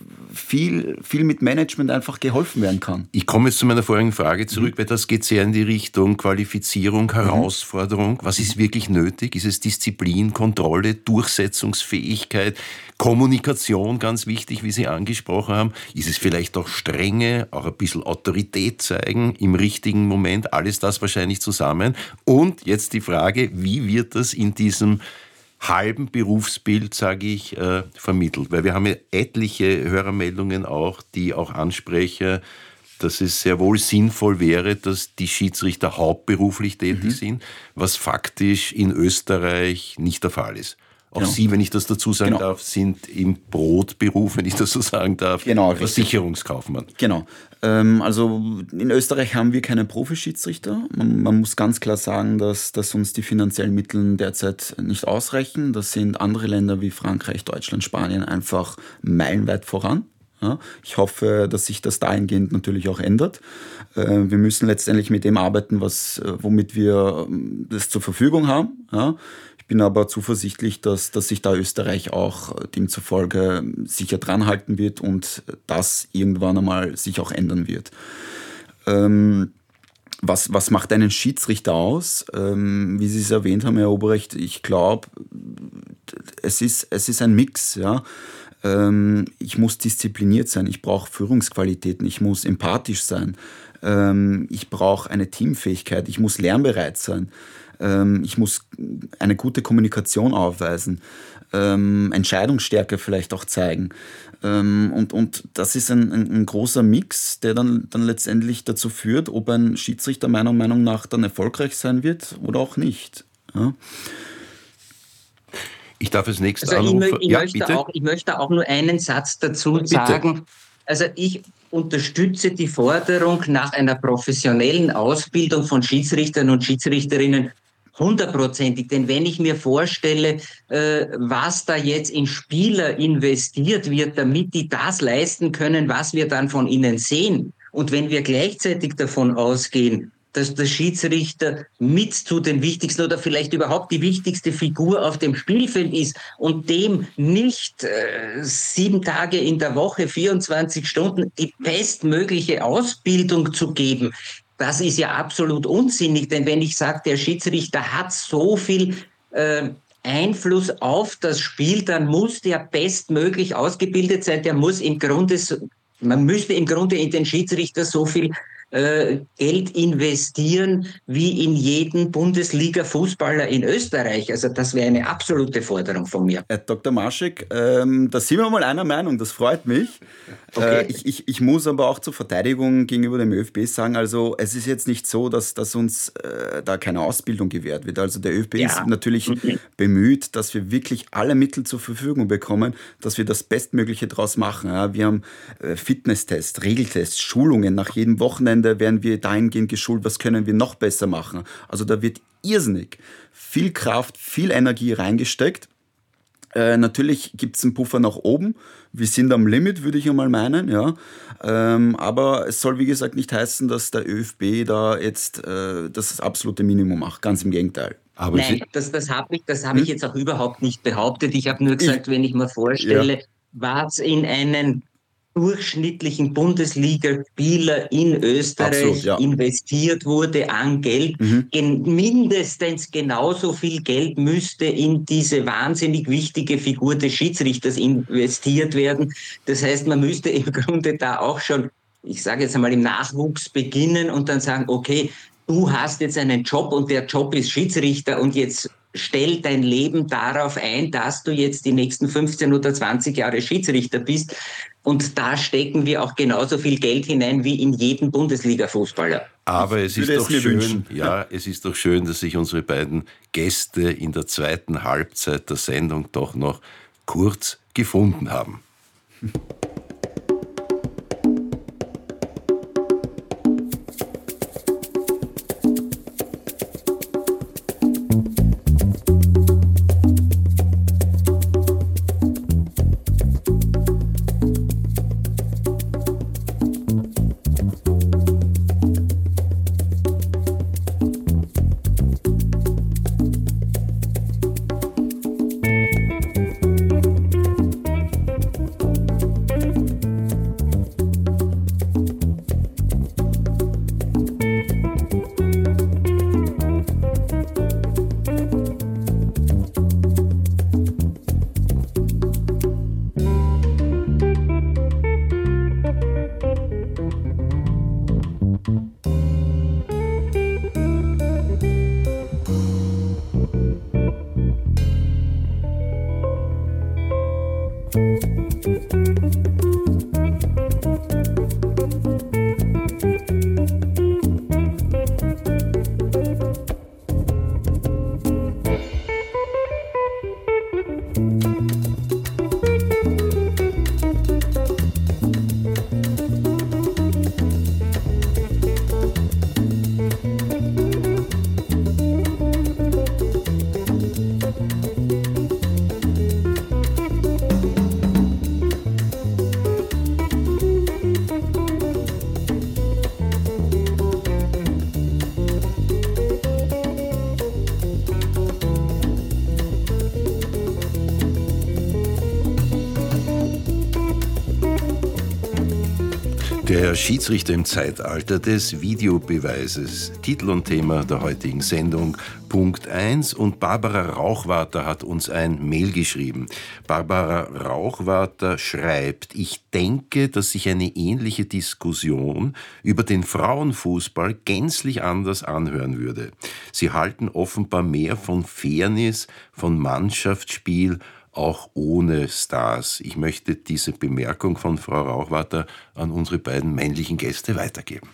S3: viel, viel mit Management einfach geholfen werden kann.
S2: Ich komme jetzt zu meiner vorigen Frage zurück, mhm. weil das geht sehr in die Richtung Qualifizierung, Herausforderung. Was ist wirklich nötig? Ist es Disziplin, Kontrolle, Durchsetzungsfähigkeit, Kommunikation, ganz wichtig, wie Sie angesprochen haben? Ist es vielleicht auch Strenge, auch ein bisschen Autorität zeigen im richtigen Moment? Alles das wahrscheinlich zusammen. Und jetzt die Frage, wie wird das in diesem halben Berufsbild, sage ich, äh, vermittelt? Weil wir haben ja etliche Hörermeldungen auch, die auch ansprechen, dass es sehr wohl sinnvoll wäre, dass die Schiedsrichter hauptberuflich tätig mhm. sind, was faktisch in Österreich nicht der Fall ist. Auch genau. Sie, wenn ich das dazu sagen genau. darf, sind im Brotberuf, wenn ich das so sagen darf,
S3: genau,
S2: Versicherungskaufmann.
S3: Genau. Ähm, also in Österreich haben wir keine Profischiedsrichter. Man, man muss ganz klar sagen, dass, dass uns die finanziellen Mittel derzeit nicht ausreichen. Das sind andere Länder wie Frankreich, Deutschland, Spanien einfach meilenweit voran. Ja, ich hoffe, dass sich das dahingehend natürlich auch ändert. Äh, wir müssen letztendlich mit dem arbeiten, was, womit wir das zur Verfügung haben. Ja. Ich bin aber zuversichtlich, dass, dass sich da Österreich auch demzufolge sicher dran halten wird und das irgendwann einmal sich auch ändern wird. Ähm, was, was macht einen Schiedsrichter aus? Ähm, wie Sie es erwähnt haben, Herr Obrecht, ich glaube, es ist, es ist ein Mix. Ja? Ähm, ich muss diszipliniert sein, ich brauche Führungsqualitäten, ich muss empathisch sein, ähm, ich brauche eine Teamfähigkeit, ich muss lernbereit sein. Ich muss eine gute Kommunikation aufweisen, ähm, Entscheidungsstärke vielleicht auch zeigen. Ähm, und, und das ist ein, ein, ein großer Mix, der dann, dann letztendlich dazu führt, ob ein Schiedsrichter meiner Meinung nach dann erfolgreich sein wird oder auch nicht. Ja.
S2: Ich darf als nächstes
S4: also
S2: anrufen.
S4: Ich, ich, ja, möchte auch, ich möchte auch nur einen Satz dazu bitte. sagen. Also ich unterstütze die Forderung nach einer professionellen Ausbildung von Schiedsrichtern und Schiedsrichterinnen hundertprozentig. Denn wenn ich mir vorstelle, äh, was da jetzt in Spieler investiert wird, damit die das leisten können, was wir dann von ihnen sehen, und wenn wir gleichzeitig davon ausgehen, dass der Schiedsrichter mit zu den wichtigsten oder vielleicht überhaupt die wichtigste Figur auf dem Spielfeld ist und dem nicht äh, sieben Tage in der Woche, vierundzwanzig Stunden die bestmögliche Ausbildung zu geben, das ist ja absolut unsinnig. Denn wenn ich sage, der Schiedsrichter hat so viel äh, Einfluss auf das Spiel, dann muss der bestmöglich ausgebildet sein. Der muss im Grunde, man müsste im Grunde in den Schiedsrichter so viel Äh, Geld investieren wie in jeden Bundesliga-Fußballer in Österreich. Also das wäre eine absolute Forderung von mir.
S3: Herr Doktor Maschek, ähm, da sind wir mal einer Meinung, das freut mich.
S4: Okay.
S3: Äh, ich, ich, ich muss aber auch zur Verteidigung gegenüber dem ÖFB sagen, also es ist jetzt nicht so, dass, dass uns äh, da keine Ausbildung gewährt wird. Also der ÖFB
S4: Ja.
S3: ist natürlich
S4: Mhm.
S3: bemüht, dass wir wirklich alle Mittel zur Verfügung bekommen, dass wir das Bestmögliche draus machen. Ja, wir haben äh, Fitnesstests, Regeltests, Schulungen nach jedem Wochenende werden wir dahingehend geschult, was können wir noch besser machen. Also da wird irrsinnig viel Kraft, viel Energie reingesteckt. Äh, natürlich gibt es einen Puffer nach oben. Wir sind am Limit, würde ich einmal meinen. Ja. Ähm, aber es soll, wie gesagt, nicht heißen, dass der ÖFB da jetzt äh, das absolute Minimum macht. Ganz im Gegenteil.
S2: Aber
S4: Nein,
S2: Sie,
S4: das, das habe ich, das hab ich jetzt auch überhaupt nicht behauptet. Ich habe nur gesagt, wenn ich mir vorstelle, was in einen durchschnittlichen Bundesligaspieler in Österreich
S3: Absolut, ja.
S4: investiert wurde an Geld,
S3: Mhm.
S4: gen- mindestens genauso viel Geld müsste in diese wahnsinnig wichtige Figur des Schiedsrichters investiert werden. Das heißt, man müsste im Grunde da auch schon, ich sage jetzt einmal, im Nachwuchs beginnen und dann sagen, okay, du hast jetzt einen Job und der Job ist Schiedsrichter und jetzt stell dein Leben darauf ein, dass du jetzt die nächsten fünfzehn oder zwanzig Jahre Schiedsrichter bist. Und da stecken wir auch genauso viel Geld hinein wie in jeden Bundesliga-Fußballer.
S2: aber es ist
S3: würde es
S2: doch
S3: mir
S2: schön,
S3: wünschen.
S2: ja, es ist doch schön, dass sich unsere beiden Gäste in der zweiten Halbzeit der Sendung doch noch kurz gefunden haben. Der Schiedsrichter im Zeitalter des Videobeweises. Titel und Thema der heutigen Sendung, Punkt eins. Und Barbara Rauchwarter hat uns ein Mail geschrieben. Barbara Rauchwarter schreibt: Ich denke, dass sich eine ähnliche Diskussion über den Frauenfußball gänzlich anders anhören würde. Sie halten offenbar mehr von Fairness, von Mannschaftsspiel, auch ohne Stars. Ich möchte diese Bemerkung von Frau Rauchwarter an unsere beiden männlichen Gäste weitergeben.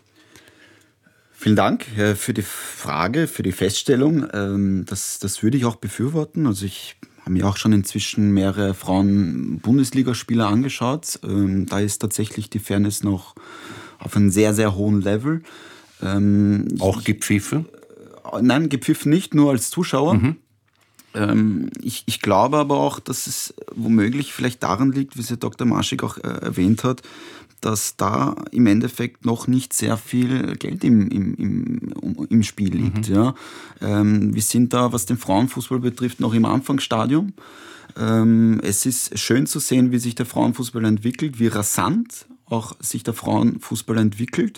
S3: Vielen Dank äh, für die Frage, für die Feststellung. Ähm, das, das würde ich auch befürworten. Also ich habe mir auch schon inzwischen mehrere Frauen-Bundesligaspieler angeschaut. Ähm, da ist tatsächlich die Fairness noch auf einem sehr, sehr hohen Level. Ähm,
S2: Auch gepfiffen?
S3: nein, gepfiffen nicht, nur als Zuschauer.
S2: Mhm.
S3: Ähm, ich, ich glaube aber auch, dass es womöglich vielleicht daran liegt, wie es ja Doktor Maschik auch äh, erwähnt hat, dass da im Endeffekt noch nicht sehr viel Geld im, im, im, im Spiel liegt. Mhm. Ja. Ähm, wir sind da, was den Frauenfußball betrifft, noch im Anfangsstadium. Ähm, es ist schön zu sehen, wie sich der Frauenfußball entwickelt, wie rasant auch sich der Frauenfußball entwickelt.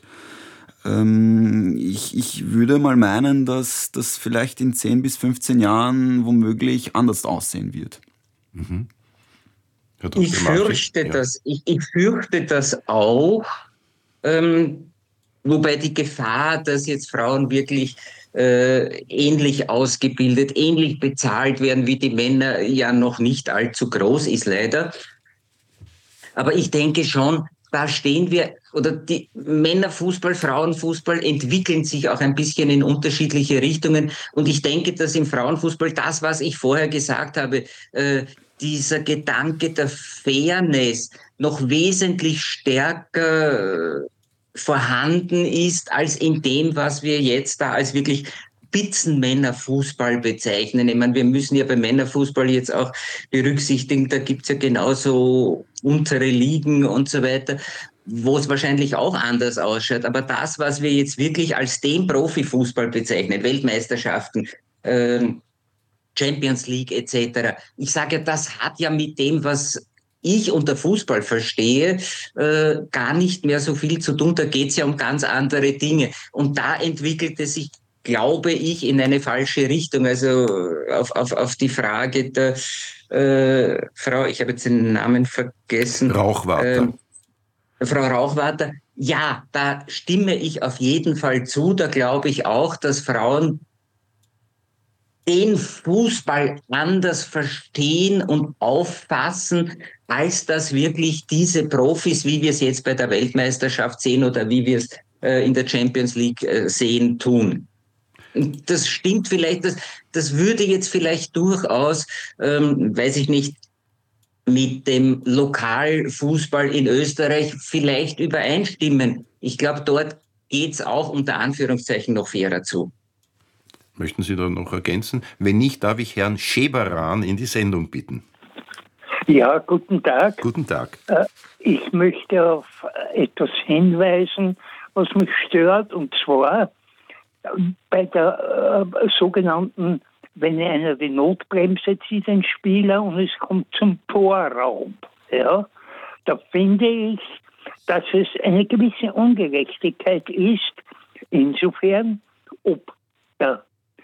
S3: Ähm, ich, ich würde mal meinen, dass das vielleicht in zehn bis fünfzehn Jahren womöglich anders aussehen wird.
S2: Mhm.
S4: Ich fürchte,
S2: ja.
S4: das, ich, ich fürchte das auch, ähm, wobei die Gefahr, dass jetzt Frauen wirklich äh, ähnlich ausgebildet, ähnlich bezahlt werden wie die Männer, ja noch nicht allzu groß ist, leider. Aber ich denke schon, da stehen wir, oder die Männerfußball, Frauenfußball entwickeln sich auch ein bisschen in unterschiedliche Richtungen. Und ich denke, dass im Frauenfußball das, was ich vorher gesagt habe, äh, dieser Gedanke der Fairness noch wesentlich stärker vorhanden ist als in dem, was wir jetzt da als wirklich Spitzenmännerfußball bezeichnen. Ich meine, wir müssen ja beim Männerfußball jetzt auch berücksichtigen, da gibt's ja genauso untere Ligen und so weiter, wo es wahrscheinlich auch anders ausschaut. Aber das, was wir jetzt wirklich als den Profifußball bezeichnen, Weltmeisterschaften, ähm, Champions League et cetera. Ich sage, das hat ja mit dem, was ich unter Fußball verstehe, äh, gar nicht mehr so viel zu tun. Da geht es ja um ganz andere Dinge. Und da entwickelt es sich, glaube ich, in eine falsche Richtung. Also auf, auf, auf die Frage der äh, Frau, ich habe jetzt den Namen vergessen.
S2: Rauchwarter.
S4: Äh, Frau Rauchwarter. Ja, da stimme ich auf jeden Fall zu. Da glaube ich auch, dass Frauen den Fußball anders verstehen und auffassen, als das wirklich diese Profis, wie wir es jetzt bei der Weltmeisterschaft sehen oder wie wir es äh, in der Champions League äh, sehen, tun. Und das stimmt vielleicht, das, das würde jetzt vielleicht durchaus, ähm, weiß ich nicht, mit dem Lokalfußball in Österreich vielleicht übereinstimmen. Ich glaube, dort geht es auch unter Anführungszeichen noch fairer zu.
S2: Möchten Sie da noch ergänzen? Wenn nicht, darf ich Herrn Scheberan in die Sendung bitten.
S7: Ja, guten Tag.
S2: Guten Tag.
S7: Ich möchte auf etwas hinweisen, was mich stört, und zwar bei der äh, sogenannten, wenn einer die Notbremse zieht, ein Spieler, und es kommt zum Torraub. Ja, da finde ich, dass es eine gewisse Ungerechtigkeit ist, insofern, ob der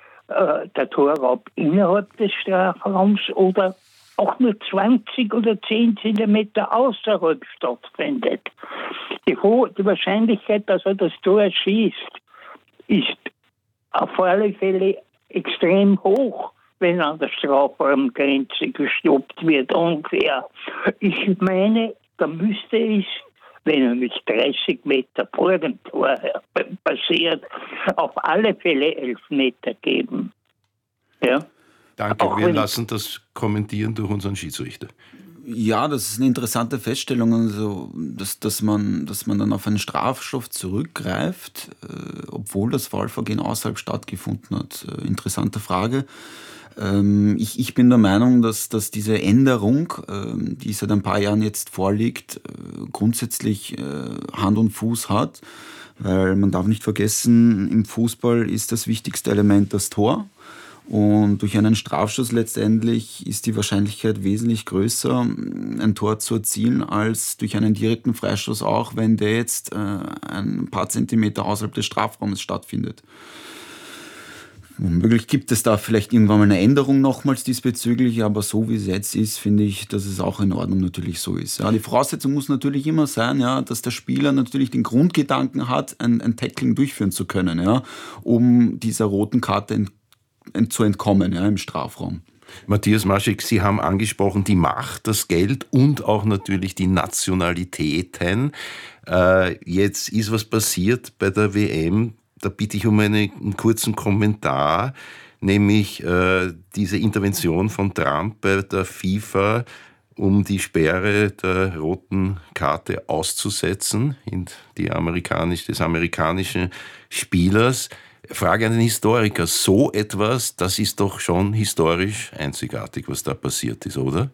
S7: der Torraub innerhalb des Strafraums oder auch nur zwanzig oder zehn Zentimeter außerhalb stattfindet. Die, die Wahrscheinlichkeit, dass er das Tor schießt, ist auf alle Fälle extrem hoch, wenn an der Strafraumgrenze gestoppt wird, unfair. Ich meine, da müsste es, wenn er nicht dreißig Meter vor dem Tor passiert, auf alle Fälle elf Meter geben. Ja?
S2: Danke,
S7: Auch
S2: wir lassen das kommentieren durch unseren Schiedsrichter.
S3: Ja, das ist eine interessante Feststellung, also, dass, dass, man, dass man dann auf einen Strafstoff zurückgreift, äh, obwohl das Foulvergehen außerhalb stattgefunden hat. Äh, interessante Frage. Ähm, ich, ich bin der Meinung, dass, dass diese Änderung, äh, die seit ein paar Jahren jetzt vorliegt, äh, grundsätzlich äh, Hand und Fuß hat, weil man darf nicht vergessen, im Fußball ist das wichtigste Element das Tor. Und durch einen Strafstoß letztendlich ist die Wahrscheinlichkeit wesentlich größer, ein Tor zu erzielen, als durch einen direkten Freistoß, auch wenn der jetzt äh, ein paar Zentimeter außerhalb des Strafraumes stattfindet. Womöglich gibt es da vielleicht irgendwann mal eine Änderung nochmals diesbezüglich, aber so wie es jetzt ist, finde ich, dass es auch in Ordnung natürlich so ist. Ja, die Voraussetzung muss natürlich immer sein, ja, dass der Spieler natürlich den Grundgedanken hat, ein, ein Tackling durchführen zu können, ja, um dieser roten Karte ent, ent, zu entkommen, ja, im Strafraum.
S2: Matthias Maschik, Sie haben angesprochen die Macht, das Geld und auch natürlich die Nationalitäten. Äh, jetzt ist was passiert bei der W M. Da bitte ich um eine, einen kurzen Kommentar, nämlich äh, diese Intervention von Trump bei der FIFA, um die Sperre der roten Karte auszusetzen in die amerikanisch, des amerikanischen Spielers. Frage an den Historiker, so etwas, das ist doch schon historisch einzigartig, was da passiert ist, oder?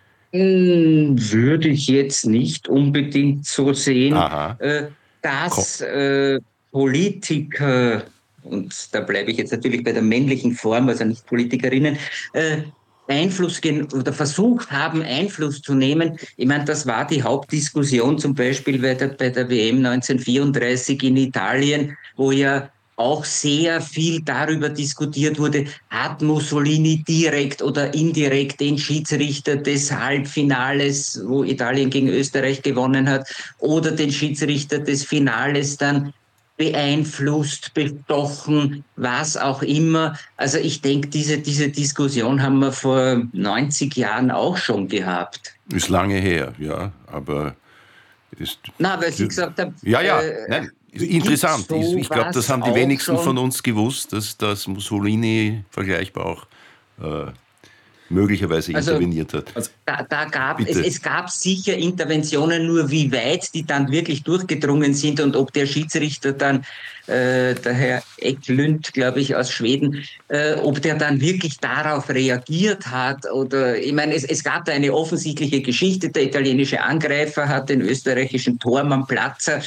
S4: Würde ich jetzt nicht unbedingt so sehen,
S2: Aha.
S4: äh, dass äh, Politiker, und da bleibe ich jetzt natürlich bei der männlichen Form, also nicht Politikerinnen, äh, Einfluss oder versucht haben, Einfluss zu nehmen. Ich meine, das war die Hauptdiskussion zum Beispiel bei der, bei der W M neunzehnhundertvierunddreißig in Italien, wo ja auch sehr viel darüber diskutiert wurde, hat Mussolini direkt oder indirekt den Schiedsrichter des Halbfinales, wo Italien gegen Österreich gewonnen hat, oder den Schiedsrichter des Finales dann beeinflusst, bestochen, was auch immer. Also ich denke, diese, diese Diskussion haben wir vor neunzig Jahren auch schon gehabt.
S2: Ist lange her, ja, aber... Ist,
S4: Na, weil Sie gesagt haben...
S2: Ja, ja,
S4: äh,
S2: nein, interessant.
S4: so
S2: Ich glaube, das haben die wenigsten
S4: schon
S2: von uns gewusst, dass das Mussolini vergleichbar auch äh, möglicherweise
S4: also,
S2: interveniert hat.
S4: Also, da, da gab es, es gab sicher Interventionen, nur wie weit die dann wirklich durchgedrungen sind und ob der Schiedsrichter dann, äh, der Herr Eklund, glaube ich, aus Schweden, äh, ob der dann wirklich darauf reagiert hat oder, ich meine, es, es gab da eine offensichtliche Geschichte, der italienische Angreifer hat den österreichischen Tormann Platzer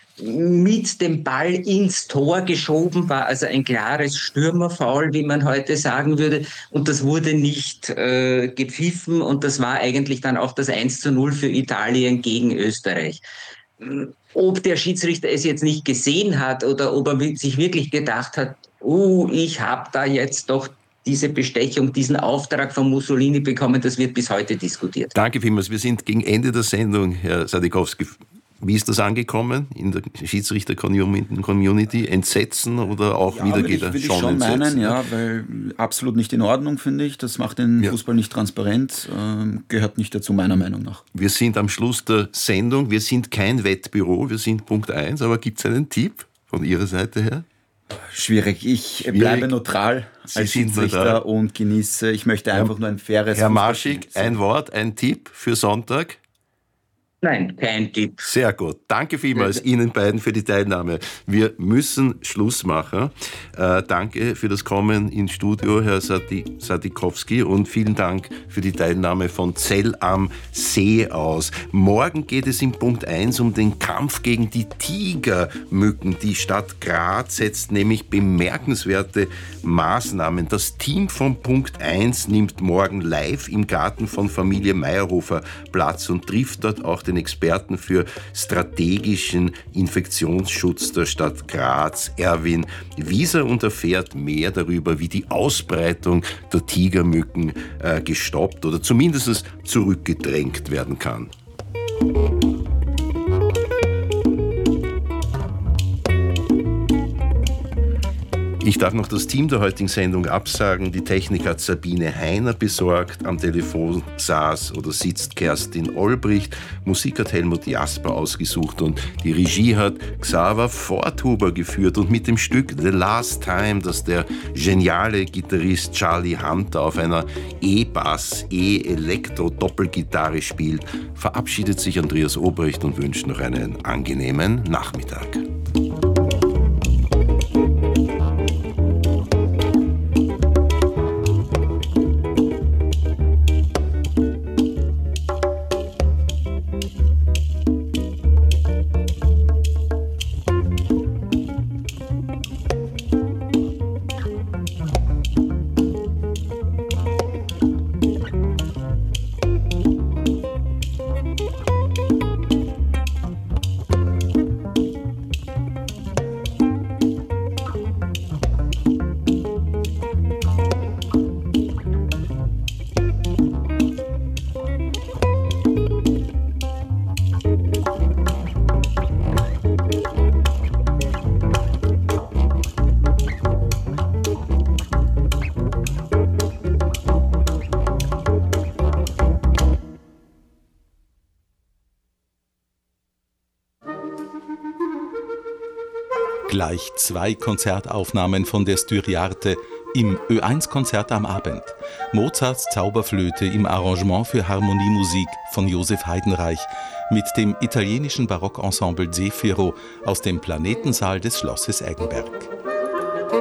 S4: mit dem Ball ins Tor geschoben, war also ein klares Stürmerfoul, wie man heute sagen würde. Und das wurde nicht äh, gepfiffen und das war eigentlich dann auch das eins zu null für Italien gegen Österreich. Ob der Schiedsrichter es jetzt nicht gesehen hat oder ob er sich wirklich gedacht hat, uh, ich habe da jetzt doch diese Bestechung, diesen Auftrag von Mussolini bekommen, das wird bis heute diskutiert.
S2: Danke vielmals. Wir sind gegen Ende der Sendung, Herr Sadikowski. Wie ist das angekommen in der Schiedsrichter-Community? Entsetzen oder auch
S3: ja,
S2: wieder
S3: würde
S2: geht er
S3: ich, würde
S2: schon
S3: ich schon
S2: entsetzen?
S3: meinen, ja, weil absolut nicht in Ordnung, finde ich. Das macht den
S2: ja.
S3: Fußball nicht transparent, äh, gehört nicht dazu, meiner Meinung nach.
S2: Wir sind am Schluss der Sendung. Wir sind kein Wettbüro, wir sind Punkt eins. Aber gibt es einen Tipp von Ihrer Seite her?
S3: Schwierig. Ich
S2: Schwierig.
S3: bleibe neutral
S2: Sie
S3: als
S2: sind
S3: Schiedsrichter
S2: neutral.
S3: und genieße. Ich möchte einfach nur ein faires
S2: Herr
S3: Fußballspiel
S2: Marschig,
S3: sehen.
S2: ein Wort, ein Tipp für Sonntag?
S4: Nein, kein Tipp.
S2: Sehr gut. Danke vielmals Ihnen beiden für die Teilnahme. Wir müssen Schluss machen. Äh, danke für das Kommen ins Studio, Herr Sadikowski, und vielen Dank für die Teilnahme von Zell am See aus. Morgen geht es im Punkt eins um den Kampf gegen die Tigermücken. Die Stadt Graz setzt nämlich bemerkenswerte Maßnahmen. Das Team von Punkt eins nimmt morgen live im Garten von Familie Meyerhofer Platz und trifft dort auch den Experten für strategischen Infektionsschutz der Stadt Graz, Erwin Wieser, und erfährt mehr darüber, wie die Ausbreitung der Tigermücken äh, gestoppt oder zumindest zurückgedrängt werden kann. Ich darf noch das Team der heutigen Sendung absagen. Die Technik hat Sabine Heiner besorgt. Am Telefon saß oder sitzt Kerstin Olbricht. Musik hat Helmut Jasper ausgesucht und die Regie hat Xaver Forthuber geführt. Und mit dem Stück The Last Time, das der geniale Gitarrist Charlie Hunter auf einer E-Bass, E-Elektro-Doppelgitarre spielt, verabschiedet sich Andreas Obrecht und wünscht noch einen angenehmen Nachmittag.
S8: Gleich zwei Konzertaufnahmen von der Styriarte im Ö eins Konzert am Abend. Mozarts Zauberflöte im Arrangement für Harmoniemusik von Josef Heidenreich mit dem italienischen Barockensemble Zefiro aus dem Planetensaal des Schlosses Eggenberg.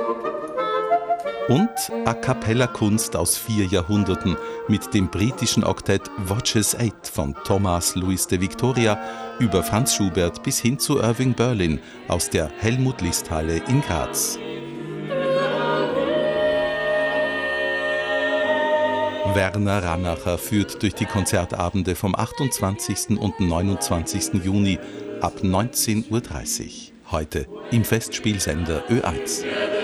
S8: Und A-Cappella-Kunst aus vier Jahrhunderten mit dem britischen Oktett Voces Eight von Thomas Louis de Victoria über Franz Schubert bis hin zu Irving Berlin aus der Helmut-List-Halle in Graz. Werner Rannacher führt durch die Konzertabende vom achtundzwanzigsten und neunundzwanzigsten Juni ab neunzehn Uhr dreißig. Heute im Festspielsender Ö eins.